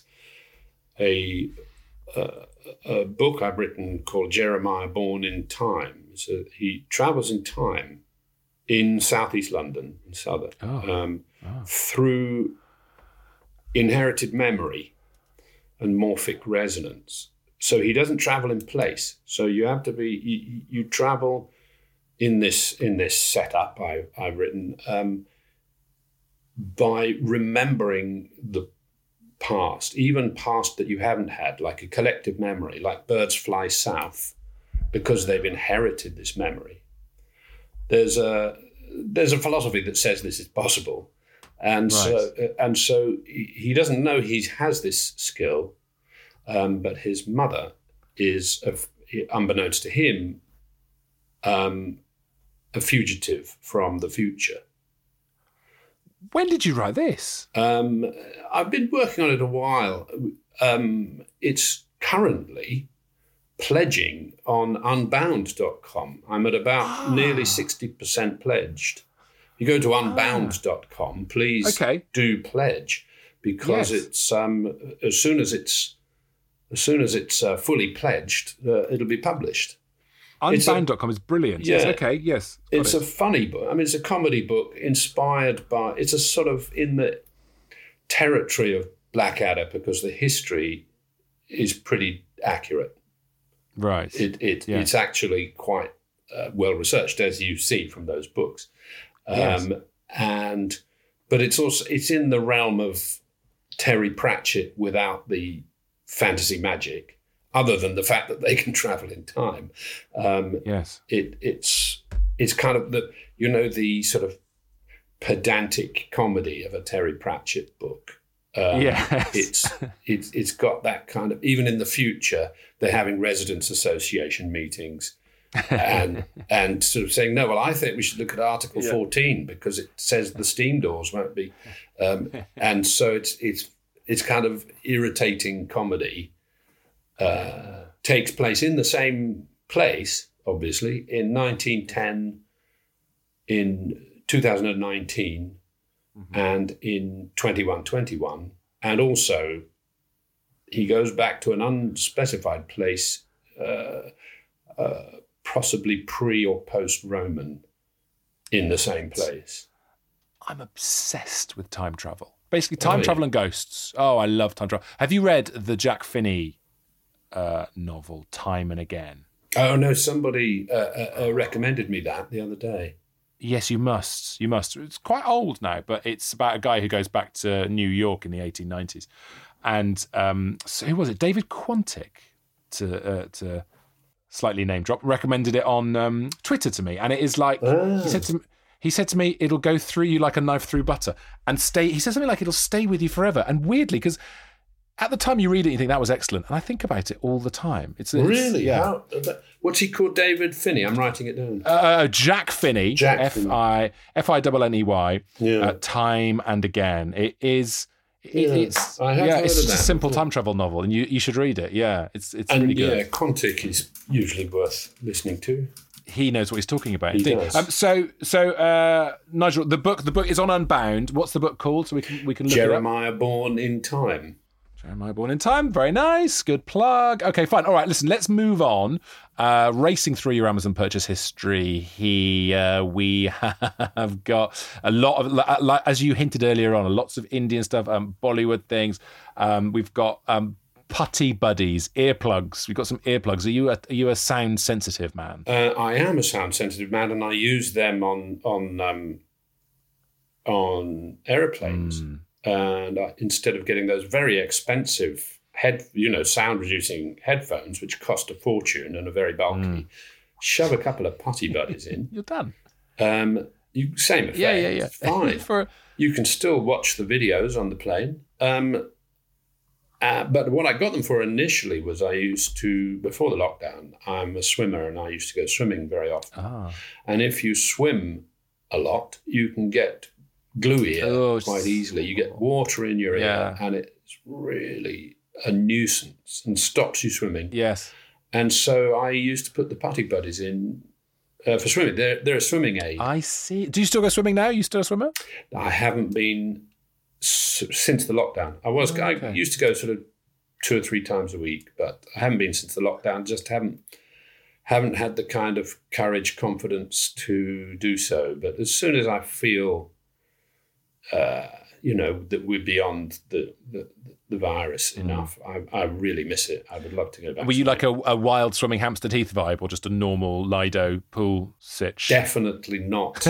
a, uh, a book I've written called Jeremiah Born in Time. So he travels in time in southeast London, in Southwark, Oh. um, through inherited memory and morphic resonance. So he doesn't travel in place. So you have to be you, you travel in this in this setup I, I've written um, by remembering the past, even past that you haven't had, like a collective memory, like birds fly south, because they've inherited this memory. There's a there's a philosophy that says this is possible, and so and so he he doesn't know he has this skill. Um, but his mother is, of, unbeknownst to him, um, a fugitive from the future. When did you write this? Um, I've been working on it a while. Um, it's currently pledging on unbound dot com. I'm at about Ah. nearly sixty percent pledged. You go to unbound dot com, please Okay. do pledge, because Yes. it's um, as soon as it's As soon as it's uh, fully pledged, uh, it'll be published. It's a- unbound dot com is brilliant. Yeah. Yes, okay, yes. got It's it. a funny book. I mean, it's a comedy book inspired by, it's a sort of in the territory of Blackadder, because the history is pretty accurate. Right. It, it Yeah. It's actually quite uh, well researched, as you see from those books. Um, Yes. And, but it's also, it's in the realm of Terry Pratchett without the fantasy magic, other than the fact that they can travel in time. Um, Yes. it, it's it's kind of the, you know, the sort of pedantic comedy of a Terry Pratchett book. Um, Yes. It's it's it's got that kind of, even in the future, they're having residents association meetings and and sort of saying, no, well, I think we should look at Article fourteen because it says the steam doors won't be, um, and so it's it's it's kind of irritating comedy. Uh, takes place in the same place, obviously, in nineteen ten, in two thousand nineteen, mm-hmm. and in twenty-one twenty-one. And also, he goes back to an unspecified place, uh, uh, possibly pre or post-Roman, in the same place. I'm obsessed with time travel. Basically, time Oh, travel yeah. and ghosts. Oh, I love time travel. Have you read the Jack Finney uh, novel, Time and Again? Oh, no, somebody uh, uh, uh, recommended me that the other day. Yes, you must. You must. It's quite old now, but it's about a guy who goes back to New York in the eighteen nineties. And um, so who was it? David Quantick, to uh, to slightly name drop, recommended it on um, Twitter to me. And it is like, he said to me, He said to me, it'll go through you like a knife through butter and stay. He said something like it'll stay with you forever. And weirdly, because at the time you read it, you think that was excellent. And I think about it all the time. It's, it's Really? yeah. How, what's he called? David Finney? I'm writing it down. Uh, Jack Finney, Jack F Finney. I F I N N E Y, Yeah. uh, Time and Again. It is. It, Yeah, it's I have yeah, heard it's of just a that simple before. time travel novel, and you, you should read it. Yeah, it's it's And really good. yeah, Quantic is usually worth listening to. He knows what he's talking about. He indeed. does. Um, so so uh, Nigel, the book the book is on Unbound. What's the book called? So we can we can look Jeremiah Born in Time. it up. Jeremiah Born in Time. Very nice. Good plug. Okay, fine. All right. Listen, let's move on. Uh, racing through your Amazon purchase history here, we have got a lot of, like, as you hinted earlier on, lots of Indian stuff, um, Bollywood things. Um, we've got um, putty buddies, earplugs. We've got some earplugs. Are you a, are you a sound sensitive man? Uh, I am a sound sensitive man, and I use them on on um, on aeroplanes. Mm. And I, instead of getting those very expensive head, you know, sound reducing headphones, which cost a fortune and are very bulky, Mm. shove a couple of putty buddies in. You're done. Um, you same effect. Yeah, yeah, yeah. It's fine. For You can still watch the videos on the plane. Um, uh, but what I got them for initially was I used to, before the lockdown, I'm a swimmer and I used to go swimming very often. ah. And if you swim a lot, you can get glue ear Oh, quite easily. You get water in your Yeah. ear and it's really a nuisance and stops you swimming. Yes. And so I used to put the putty buddies in uh, for swimming. They're, they're a swimming aid. I see. Do you still go swimming now? You still a swimmer? I haven't been s- since the lockdown. I was I Okay. used to go sort of two or three times a week, but I haven't been since the lockdown. Just haven't haven't had the kind of courage, confidence to do so. But as soon as I feel, uh, you know, that we're beyond the the, the virus enough, I, I really miss it. I would love to go back. Were you to like a, a wild swimming Hampstead Heath vibe, or just a normal Lido pool sitch? Definitely not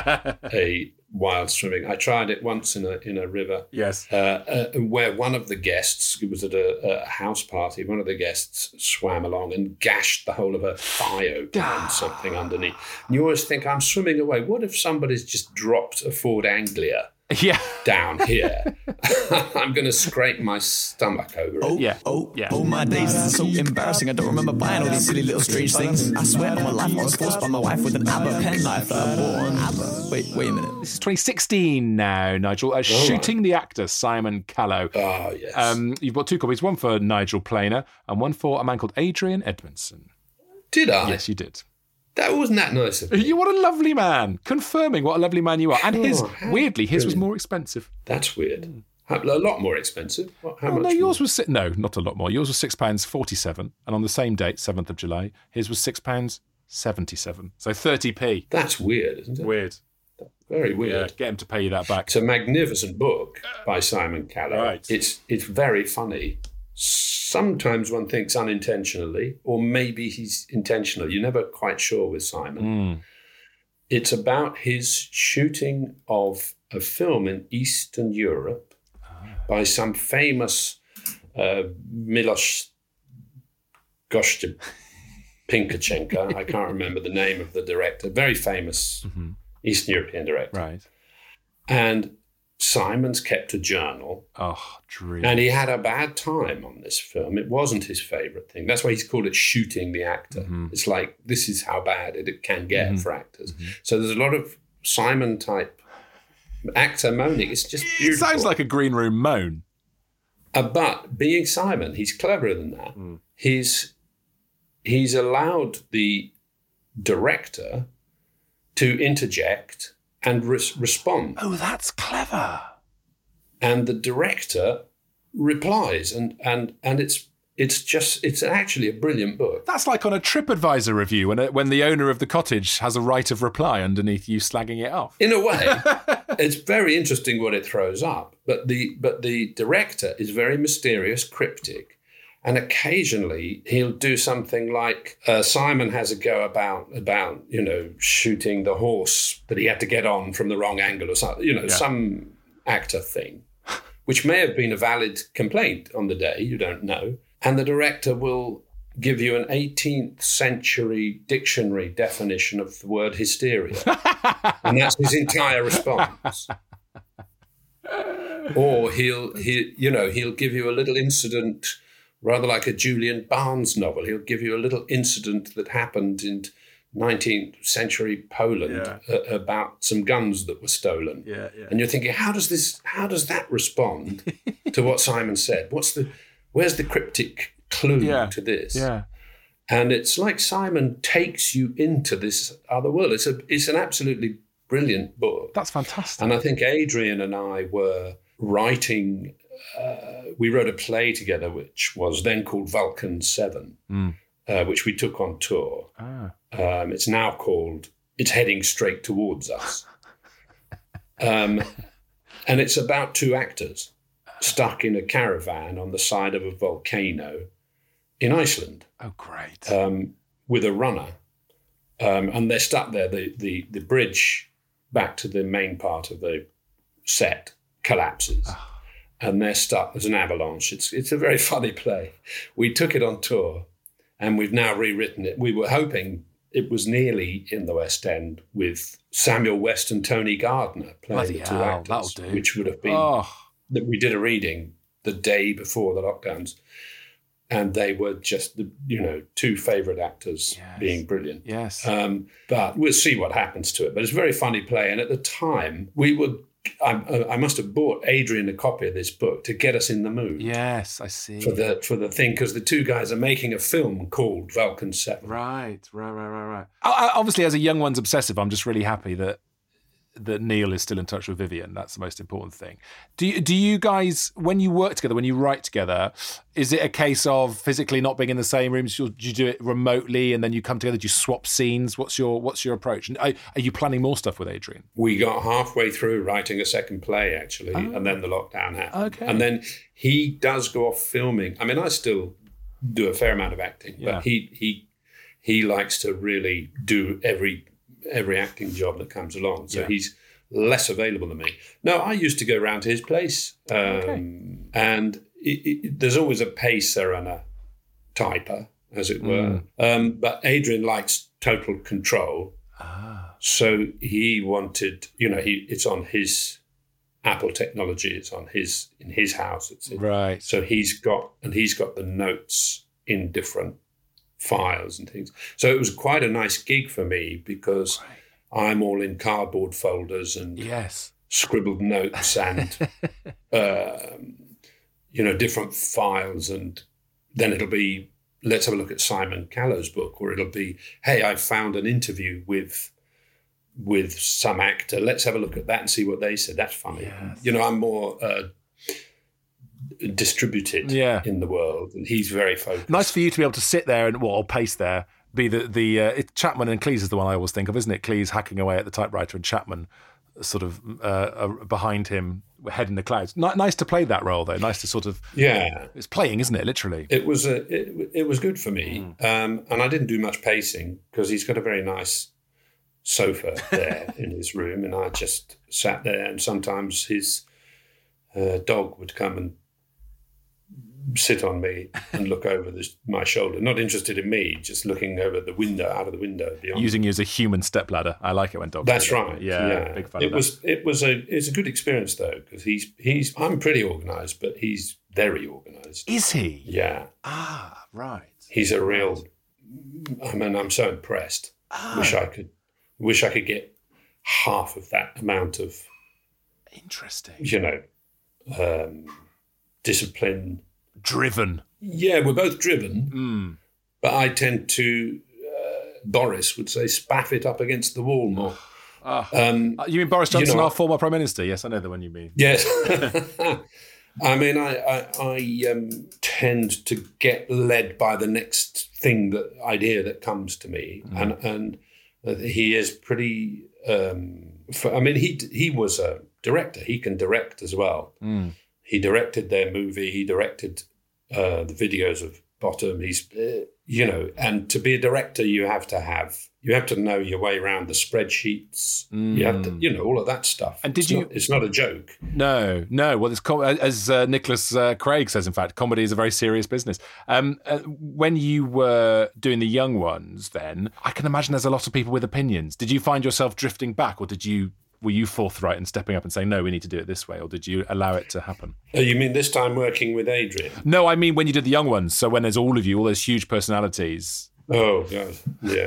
a wild swimming. I tried it once in a in a river. Yes. Uh, uh, where one of the guests, it was at a, a house party, one of the guests swam along and gashed the whole of her thigh open and something underneath. And you always think, I'm swimming away. What if somebody's just dropped a Ford Anglia Yeah. down here? I'm going to scrape my stomach over it. Yeah. Oh, Yeah. oh my days, this is so embarrassing. I don't remember buying all these silly little strange things. I swear on my life, I was forced by my wife with an ABBA penknife. Uh, born. Wait, wait a minute. This is twenty sixteen now, Nigel. Uh, shooting the actor Simon Callow. Oh, yes. Um, you've got two copies, one for Nigel Planer and one for a man called Adrian Edmondson. Did I? Yes, you did. That wasn't that nice of you. You what a lovely man. Confirming what a lovely man you are. And his, Oh, how weirdly, his was brilliant. more expensive. That's weird. A lot more expensive. What, how Oh, much? no, yours more? was, si- no, not a lot more. Yours was six pounds forty-seven. And on the same date, seventh of July, his was six pounds seventy-seven. So thirty p. That's weird, isn't it? Weird. Very Yeah, weird. get him to pay you that back. It's a magnificent book by Simon Callow. Right. It's it's very funny. Sometimes one thinks unintentionally, or maybe he's intentional. You're never quite sure with Simon. Mm. It's about his shooting of a film in Eastern Europe by some famous uh, Milos Goshta Pinkachenko. I can't remember the name of the director. Very famous Mm-hmm. Eastern European director. Right. And Simon's kept a journal, Oh, dream. and he had a bad time on this film. It wasn't his favourite thing. That's why he's called it shooting the actor. Mm-hmm. It's like, this is how bad it, it can get for actors. So there's a lot of Simon-type actor moaning. It's just It beautiful. sounds like a green room moan. Uh, but being Simon, he's cleverer than that. He's he's allowed the director to interject and res- respond. Oh, that's clever. And the director replies, and and and it's it's just it's actually a brilliant book. That's like on a TripAdvisor review when, a, when the owner of the cottage has a right of reply underneath you slagging it off. In a way, it's very interesting what it throws up. But the but the director is very mysterious, cryptic, and occasionally he'll do something like uh, Simon has a go about about you know shooting the horse that he had to get on from the wrong angle or something. You know, Yeah. some actor thing, which may have been a valid complaint on the day. You don't know. And the director will give you an eighteenth century dictionary definition of the word hysteria. And that's his entire response. Or he'll, he, you know, he'll give you a little incident, rather like a Julian Barnes novel. He'll give you a little incident that happened in nineteenth century Poland Yeah. uh, about some guns that were stolen. Yeah, yeah. And you're thinking, how does this, how does that respond to what Simon said? What's the, where's the cryptic clue Yeah. to this? Yeah. And it's like Simon takes you into this other world. It's a, it's an absolutely brilliant book. That's fantastic. And I think Adrian and I were writing, uh, we wrote a play together, which was then called Vulcan seven, Mm. uh, which we took on tour. Ah. Um, it's now called It's Heading Straight Towards Us. Um, and it's about two actors stuck in a caravan on the side of a volcano in Iceland. Oh, great. Um, with a runner. Um, and they're stuck there. The, the, the bridge back to the main part of the set collapses. Oh. And they're stuck. There's an avalanche. It's, it's a very funny play. We took it on tour and we've now rewritten it. We were hoping it was nearly in the West End with Samuel West and Tony Gardner playing Bloody the two hell, actors, that'll do. which would have been, Oh, that we did a reading the day before the lockdowns. And they were just the, you know, two favourite actors Yes. being brilliant. yes. Um, but we'll see what happens to it. But it's a very funny play. And at the time, we were, I, I must have bought Adrian a copy of this book to get us in the mood yes, I see. for the for the thing, because the two guys are making a film called Vulcan seven. Right, right, right, right, right. I, I, obviously, as a young one's obsessive, I'm just really happy that that Neil is still in touch with Vivian. That's the most important thing. Do you, do you guys, when you work together, when you write together, is it a case of physically not being in the same rooms? Do you do it remotely and then you come together? Do you swap scenes? What's your What's your approach? And are, are you planning more stuff with Adrian? We got halfway through writing a second play, actually, and then the lockdown happened. Okay. And then he does go off filming. I mean, I still do a fair amount of acting, Yeah. but he he he likes to really do every every acting job that comes along. So Yeah. he's less available than me. No, I used to go round to his place, um, Okay. and it, it, there's always a pacer and a typer, as it were. Um, but Adrian likes total control. Ah. So he wanted, you know, he it's on his Apple technology. It's on his in his house. It's in, Right. So he's got and he's got the notes in different files and things. So it was quite a nice gig for me because I'm all in cardboard folders and Yes. scribbled notes and um, you know, different files, and then it'll be, let's have a look at Simon Callow's book, or it'll be, hey, I found an interview with with some actor. Let's have a look at that and see what they said. That's funny. Yes. You know, I'm more uh, distributed Yeah. in the world, and he's very focused. Nice for you to be able to sit there and, well, or pace there, be the, the uh, it, Chapman and Cleese is the one I always think of, isn't it? Cleese hacking away at the typewriter and Chapman sort of uh, uh, behind him, head in the clouds. N- nice to play that role, though. Nice to sort of, Yeah. it's playing, isn't it, literally? It was a, it, it was good for me, um, and I didn't do much pacing because he's got a very nice sofa there in his room, and I just sat there. And sometimes his uh, dog would come and sit on me and look over this, my shoulder, not interested in me, just looking over the window, out of the window beyond. Using you as a human stepladder. I like it when dogs That's do that. right. Yeah, Yeah, big fan it of that. was. It was a. It's a good experience though, because he's he's. I'm pretty organised, but he's very organised. Is he? Yeah. Ah, right. He's a real. I mean, I'm so impressed. Ah. Wish I could. Wish I could get half of that amount of, Interesting. you know, um, discipline. Driven. Yeah, we're both driven, Mm. but I tend to. Uh, Boris would say, spaff it up against the wall more. Ah. Um, Uh, you mean Boris Johnson, know- our former Prime Minister? Yes, I know the one you mean. Yes. I mean, I I, I um, tend to get led by the next thing, that idea that comes to me, Mm. and and uh, he is pretty. Um, for, I mean, he he was a director. He can direct as well. Mm. He directed their movie. He directed uh, the videos of Bottom. He's uh, you know, and to be a director, you have to have. You have to know your way around the spreadsheets. You have to, you know, all of that stuff. And did it's you- Not, it's not a joke. No, no. Well, it's com- as uh, Nicholas uh, Craig says. In fact, comedy is a very serious business. Um, uh, when you were doing the young ones, then I can imagine there's a lot of people with opinions. Did you find yourself drifting back, or did you were you forthright in stepping up and saying, "No, we need to do it this way," or did you allow it to happen? Oh, you mean this time working with Adrian? No, I mean when you did the young ones. So when there's all of you, all those huge personalities. Oh, God. Yeah.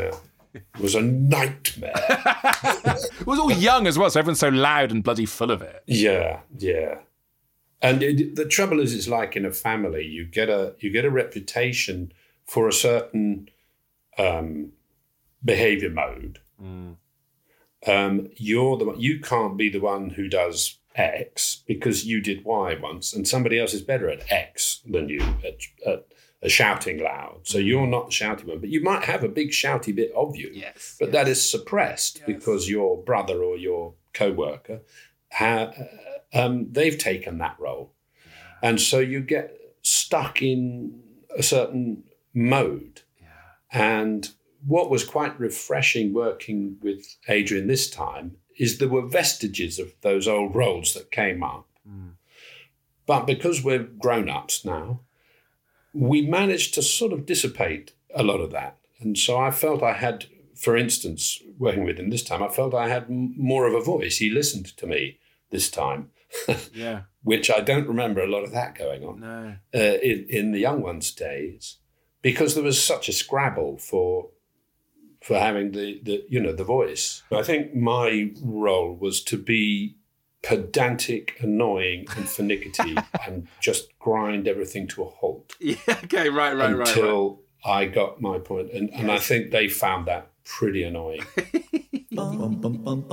was a nightmare. It was all young as well, so everyone's so loud and bloody full of it. Yeah, yeah. And it, the trouble is, it's like in a family. You get a you get a reputation for a certain um, behaviour mode. Mm. Um, you're the you can't be the one who does X because you did Y once, and somebody else is better at X than you at, at, at shouting loud. So you're not the shouty one, but you might have a big shouty bit of you. Yes, but yes. that is suppressed yes. because your brother or your co-worker ha, um, they've taken that role, yeah. and so you get stuck in a certain mode, yeah. and. What was quite refreshing working with Adrian this time is there were vestiges of those old roles that came up. Mm. But because we're grown-ups now, we managed to sort of dissipate a lot of that. And so I felt I had, for instance, working with him this time, I felt I had m- more of a voice. He listened to me this time, yeah, which I don't remember a lot of that going on no. uh, in, in the young ones' days, because there was such a scrabble for... for having the, the, you know, the voice. I think my role was to be pedantic, annoying and finicky and just grind everything to a halt. Yeah, okay, right, right, right. Until right. I got my point. And, and yes. I think they found that pretty annoying. Patreon,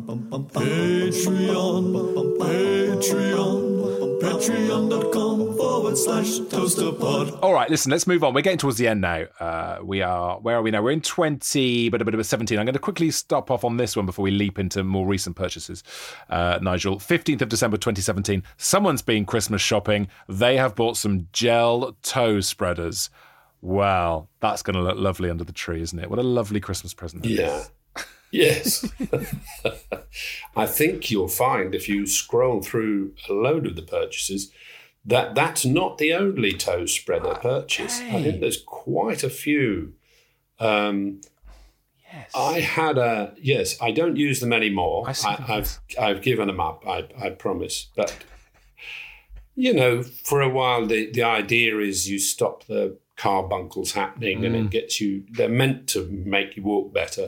Patreon, patreon.com forward slash toasterpod. All right, listen, let's move on. We're getting towards the end now. Uh, we are, where are we now? We're in twenty, but a bit of seventeen. I'm going to quickly stop off on this one before we leap into more recent purchases. Uh, Nigel, fifteenth of December twenty seventeen, someone's been Christmas shopping. They have bought some gel toe spreaders. Wow, that's going to look lovely under the tree, isn't it? What a lovely Christmas present. Yeah. Yes. I think you'll find if you scroll through a load of the purchases that that's not the only toe spreader okay. purchase. I think there's quite a few. Um, yes. I had a, yes, I don't use them anymore. I I, I've I've given them up, I, I promise. But, you know, for a while, the, the idea is you stop the carbuncles happening mm. and it gets you, they're meant to make you walk better.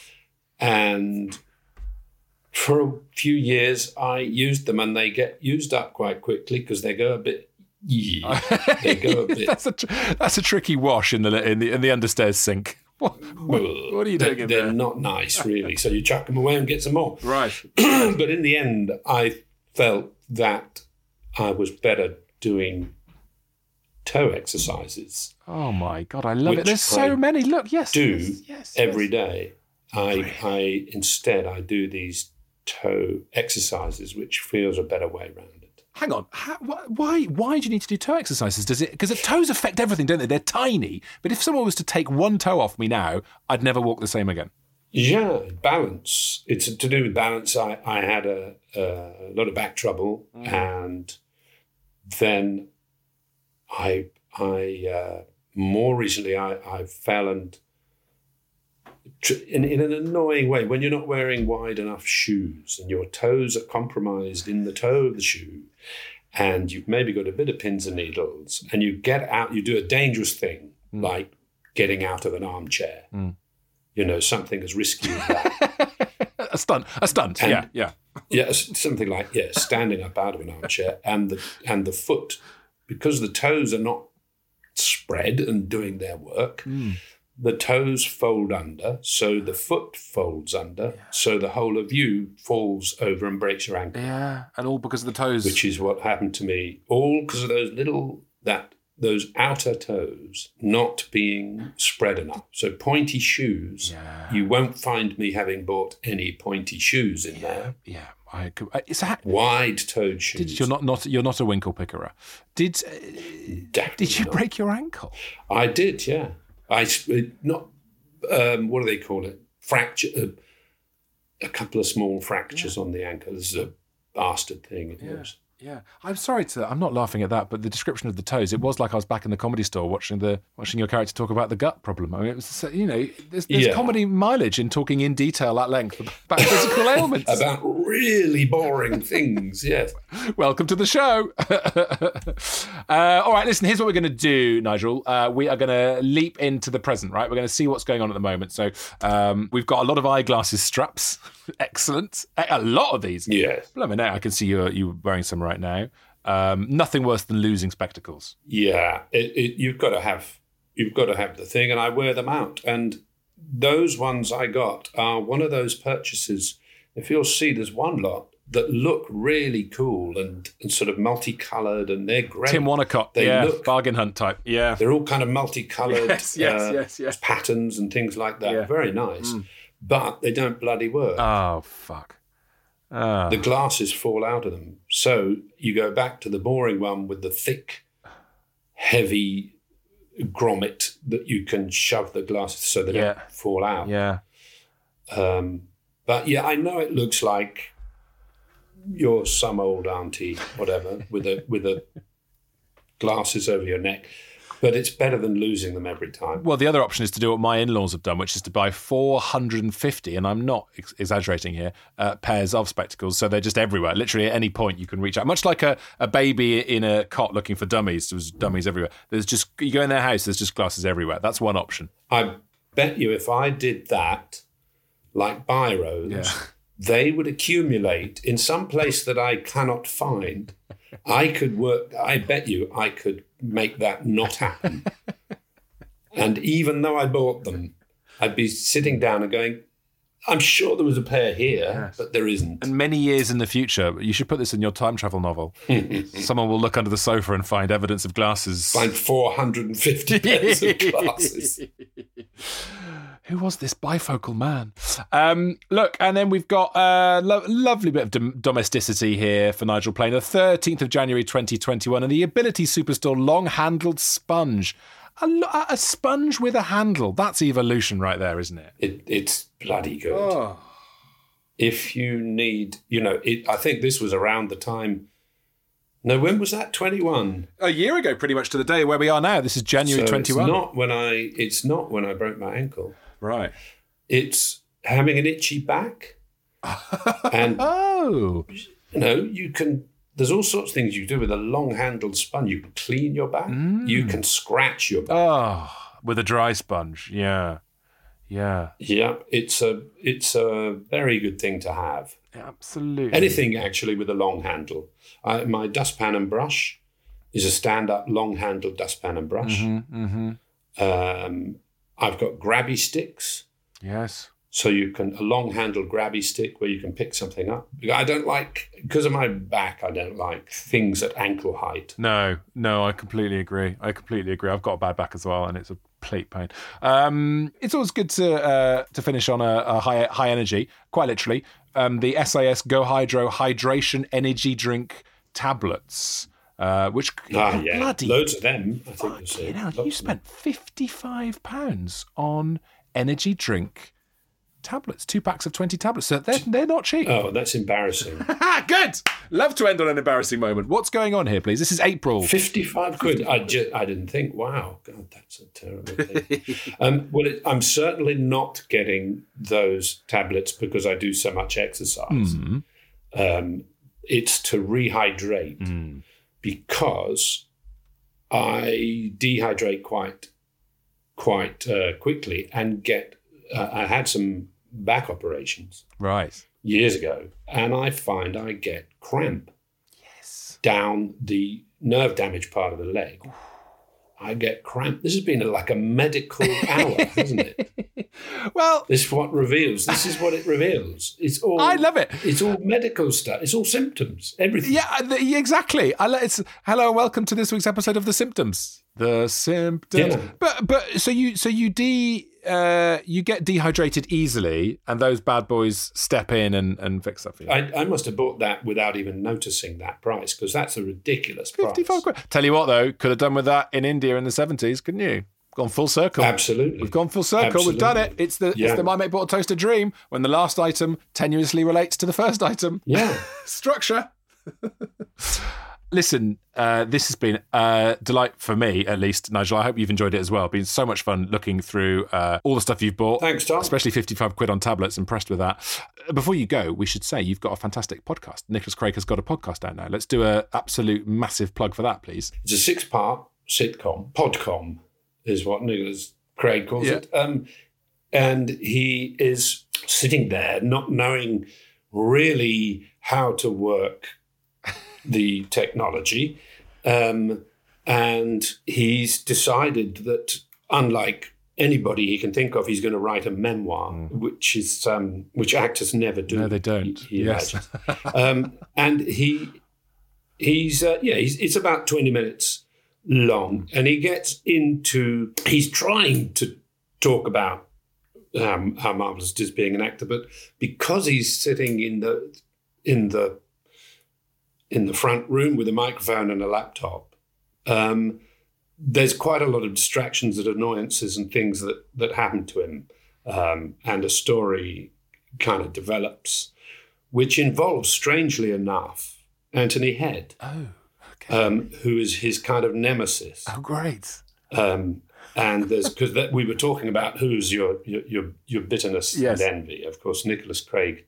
And for a few years, I used them, and they get used up quite quickly because they go a bit. Yeah, they go a bit. that's a tr- that's a tricky wash in the in the in the understairs sink. What, what, what are you doing? They're, in they're there? not nice, really. So you chuck them away and get some more. Right. But in the end, I felt that I was better doing toe exercises. Oh my God, I love it. There's so I many. Look, yes, do yes, yes, every yes. day. I, I instead I do these toe exercises, which feels a better way around it. Hang on, How, why why do you need to do toe exercises? Does it because the toes affect everything, don't they? They're tiny, but if someone was to take one toe off me now, I'd never walk the same again. Yeah, balance. It's to do with balance. I, I had a, a lot of back trouble, mm. and then I I uh, more recently I, I fell and. In, in an annoying way, when you're not wearing wide enough shoes and your toes are compromised in the toe of the shoe and you've maybe got a bit of pins and needles and you get out, you do a dangerous thing mm. like getting out of an armchair, mm. you know, something as risky as that. a stunt, a stunt, and, yeah, yeah. Yeah, something like, yeah, standing up out of an armchair and the, and the foot, because the toes are not spread and doing their work, mm. the toes fold under, so the foot folds under, yeah. so the whole of you falls over and breaks your ankle. Yeah, and all because of the toes. Which is what happened to me. All because of those little, that those outer toes not being spread enough. So pointy shoes, yeah. you won't find me having bought any pointy shoes in yeah, there. Yeah, I could. Uh, it's a, wide-toed shoes. Did, you're not, not you're not a winkle pickerer. Did uh, did you not. break your ankle? I did, yeah. I not um, what do they call it? Fracture, uh, a couple of small fractures yeah. on the ankle. This is a bastard thing. It yeah. was. Yeah, I'm sorry to. I'm not laughing at that, but the description of the toes, it was like I was back in the comedy store watching the watching your character talk about the gut problem. I mean, it was, you know, there's, there's Yeah. comedy mileage in talking in detail at length about physical ailments. About really boring things, yes. Welcome to the show. uh, all right, listen, here's what we're going to do, Nigel. Uh, we are going to leap into the present, right? We're going to see what's going on at the moment. So um, we've got a lot of eyeglasses straps. Excellent. A, a lot of these. Yes. Blimey, now I can see you're, you're wearing some right now. Um, nothing worse than losing spectacles. Yeah, it, it, you've got to have you've got to have the thing, and I wear them out. And those ones I got are one of those purchases. If you'll see, there's one lot that look really cool and, and sort of multicolored, and they're great. Tim Wanacott, They yeah, look- bargain hunt type, yeah. They're all kind of multicolored Yes, yes, uh, yes, yes. patterns and things like that. Yeah. Very nice, but they don't bloody work. Oh, fuck. Oh. The glasses fall out of them. So you go back to the boring one with the thick, heavy grommet that you can shove the glasses so they Yeah. don't fall out. Yeah. Um, but yeah, I know it looks like you're some old auntie, whatever, with a with a glasses over your neck. But it's better than losing them every time. Well, the other option is to do what my in-laws have done, which is to buy four hundred fifty, and I'm not ex- exaggerating here, uh, pairs of spectacles. So they're just everywhere. Literally at any point you can reach out. Much like a, a baby in a cot looking for dummies. There's dummies everywhere. There's just, you go in their house, there's just glasses everywhere. That's one option. I bet you if I did that, like biros, Yeah. they would accumulate in some place that I cannot find. I could work, I bet you I could make that not happen. And even though I bought them, I'd be sitting down and going, I'm sure there was a pair here, but there isn't. And many years in the future, you should put this in your time travel novel. Someone will look under the sofa and find evidence of glasses. Find four hundred fifty pairs of glasses. Who was this bifocal man? Um, look, and then we've got a lo- lovely bit of dom- domesticity here for Nigel Plain. The thirteenth of January twenty twenty-one, and the Ability Superstore long-handled sponge. A, lo- a sponge with a handle. That's evolution right there, isn't it? It, it's bloody good. Oh. If you need, you know, it, I think this was around the time. No, when was that? twenty-one. A year ago, pretty much to the day where we are now. This is January So twenty-one. It's not when I. It's not when I broke my ankle. Right. It's having an itchy back, and Oh. you know you can. There's all sorts of things you can do with a long-handled sponge. You can clean your back. You can scratch your back. Oh, with a dry sponge. Yeah. Yeah. Yeah, it's a it's a very good thing to have. Absolutely. Anything actually with a long handle. I, my dustpan and brush is a stand-up long-handled dustpan and brush. Mm-hmm. Um, I've got grabby sticks, Yes. so you can a long-handled grabby stick where you can pick something up. I don't like because of my back. I don't like things at ankle height. No, no, I completely agree. I completely agree. I've got a bad back as well, and it's a complete pain. Um, it's always good to uh, to finish on a, a high high energy, quite literally. Um, the S I S Go Hydro Hydration Energy Drink tablets, uh, which Ah, yeah, bloody loads of them. I think you fucking said. hell, Lots you of them. spent fifty-five pounds on energy drink tablets, two packs of twenty tablets. So they're they're not cheap. Oh, that's embarrassing. Good. Love to end on an embarrassing moment. What's going on here, please? This is April. Fifty-five quid. I just, I didn't think. Wow, God, that's a terrible thing. um, well, it, I'm certainly not getting those tablets because I do so much exercise. Um, it's to rehydrate because I dehydrate quite, quite uh, quickly and get. Uh, I had some back operations Right. years ago, and I find I get cramp down the nerve damage part of the leg. I get cramp. This has been like a medical hour, hasn't it? Well, This is what reveals. This is what it reveals. It's all. I love it. It's all medical stuff. It's all symptoms. Everything. yeah, th- yeah, exactly. I lo- it's hello and welcome to this week's episode of The Symptoms. The symptoms. Yeah. But but so you so you de uh, you get dehydrated easily, and those bad boys step in and, and fix that for you. I, I must have bought that without even noticing that price because that's a ridiculous price. Fifty-five quid. Tell you what though, could have done with that in India in the seventies, couldn't you? Gone full circle. Absolutely. We've gone full circle. We've done it. Absolutely. It's the Yeah. it's the My Mate Bought a Toaster dream when the last item tenuously relates to the first item. Yeah. Structure. Listen, uh, this has been a delight for me, at least, Nigel. I hope you've enjoyed it as well. It's been so much fun looking through uh, all the stuff you've bought. Thanks, Tom. Especially fifty-five quid on tablets. Impressed with that. Before you go, we should say you've got a fantastic podcast. Nicholas Craig has got a podcast out now. Let's do an absolute massive plug for that, please. It's a six-part sitcom. Podcom is what Nicholas Craig calls Yeah. it. Um, and he is sitting there not knowing really how to work the technology. Um, and he's decided that, unlike anybody he can think of, he's going to write a memoir, mm. which is um, which actors never do. No, they don't. He, he yes. um, and he he's uh, yeah, he's, it's about twenty minutes long, and he gets into he's trying to talk about um, how marvelous it is being an actor, but because he's sitting in the in the in the front room with a microphone and a laptop, um, there's quite a lot of distractions and annoyances and things that, that happen to him. Um, and a story kind of develops, which involves, strangely enough, Anthony Head, Oh, okay. um, who is his kind of nemesis. Oh, great. Um, and there's, because we were talking about who's your your your, your bitterness Yes. and envy. Of course, Nicholas Craig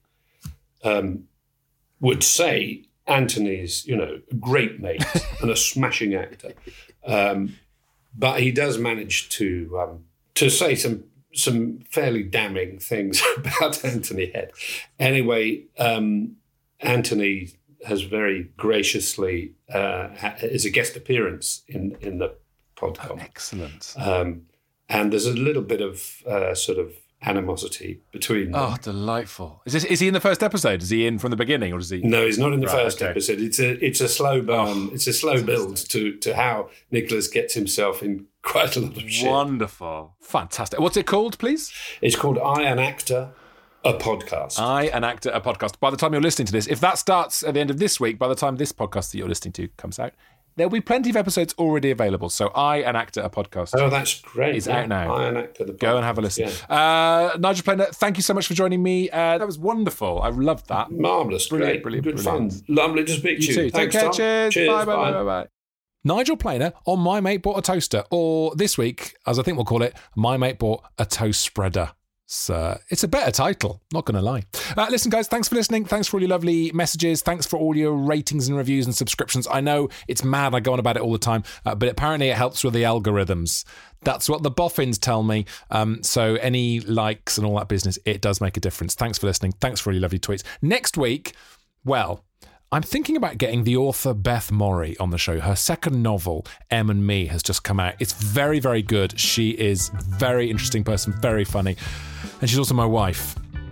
um, would say Anthony's, you know, a great mate and a smashing actor, um, but he does manage to um, to say some some fairly damning things about Anthony Head. Anyway, um, Anthony has very graciously uh, is a guest appearance in in the podcast. Oh, excellent. Um, and there's a little bit of uh, sort of animosity between them. Oh, delightful. Is this, is he in the first episode? Is he in from the beginning, or is he? No, he's not in the Right, first okay. episode. It's a it's a slow burn. Oh, it's a slow build to to how Nicholas gets himself in quite a lot of shit. Wonderful. Fantastic. What's it called, please? It's called I, an Actor, a Podcast. I, an Actor, a Podcast. By the time you're listening to this, if that starts at the end of this week, by the time this podcast that you're listening to comes out, there'll be plenty of episodes already available. So I, an Actor, a Podcast. Oh, that's great. It's Yeah. out now. I, an Actor, the Podcast. Go and have a listen. Yeah. Uh, Nigel Planer, thank you so much for joining me. Uh, that was wonderful. I loved that. Marvellous. Brilliant, Great. brilliant, Good brilliant. fun. Lovely to speak to You you. too. Take Thanks, care. Tom. Cheers. Cheers. Bye, bye, bye, bye, bye. Nigel Planer on My Mate Bought a Toaster, or this week, as I think we'll call it, My Mate Bought a Toast Spreader. So it's a better title, not going to lie. Uh, listen, guys, thanks for listening. Thanks for all your lovely messages. Thanks for all your ratings and reviews and subscriptions. I know it's mad. I go on about it all the time, uh, but apparently it helps with the algorithms. That's what the boffins tell me. Um, so any likes and all that business, it does make a difference. Thanks for listening. Thanks for all your lovely tweets. Next week, well, I'm thinking about getting the author Beth Morrey on the show. Her second novel, Em and Me, has just come out. It's very, very good. She is a very interesting person, very funny. And she's also my wife.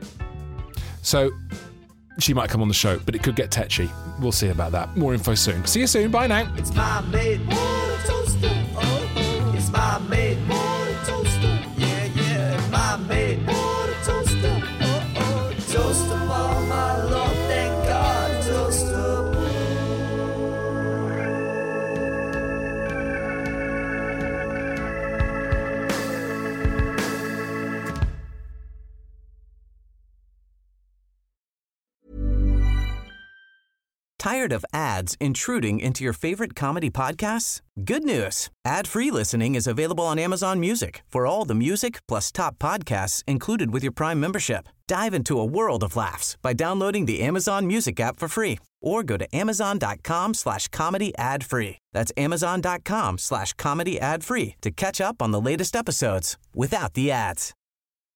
So she might come on the show, but it could get tetchy. We'll see about that. More info soon. See you soon. Bye now. It's my made water toaster. Oh, oh. It's my made water toaster. Yeah, yeah. It's my made water toaster. Oh, oh. Toaster for my Lord, thank God. Toaster. Tired of ads intruding into your favorite comedy podcasts? Good news. Ad-free listening is available on Amazon Music for all the music plus top podcasts included with your Prime membership. Dive into a world of laughs by downloading the Amazon Music app for free or go to amazon.com slash comedy ad free. That's amazon.com slash comedy ad free to catch up on the latest episodes without the ads.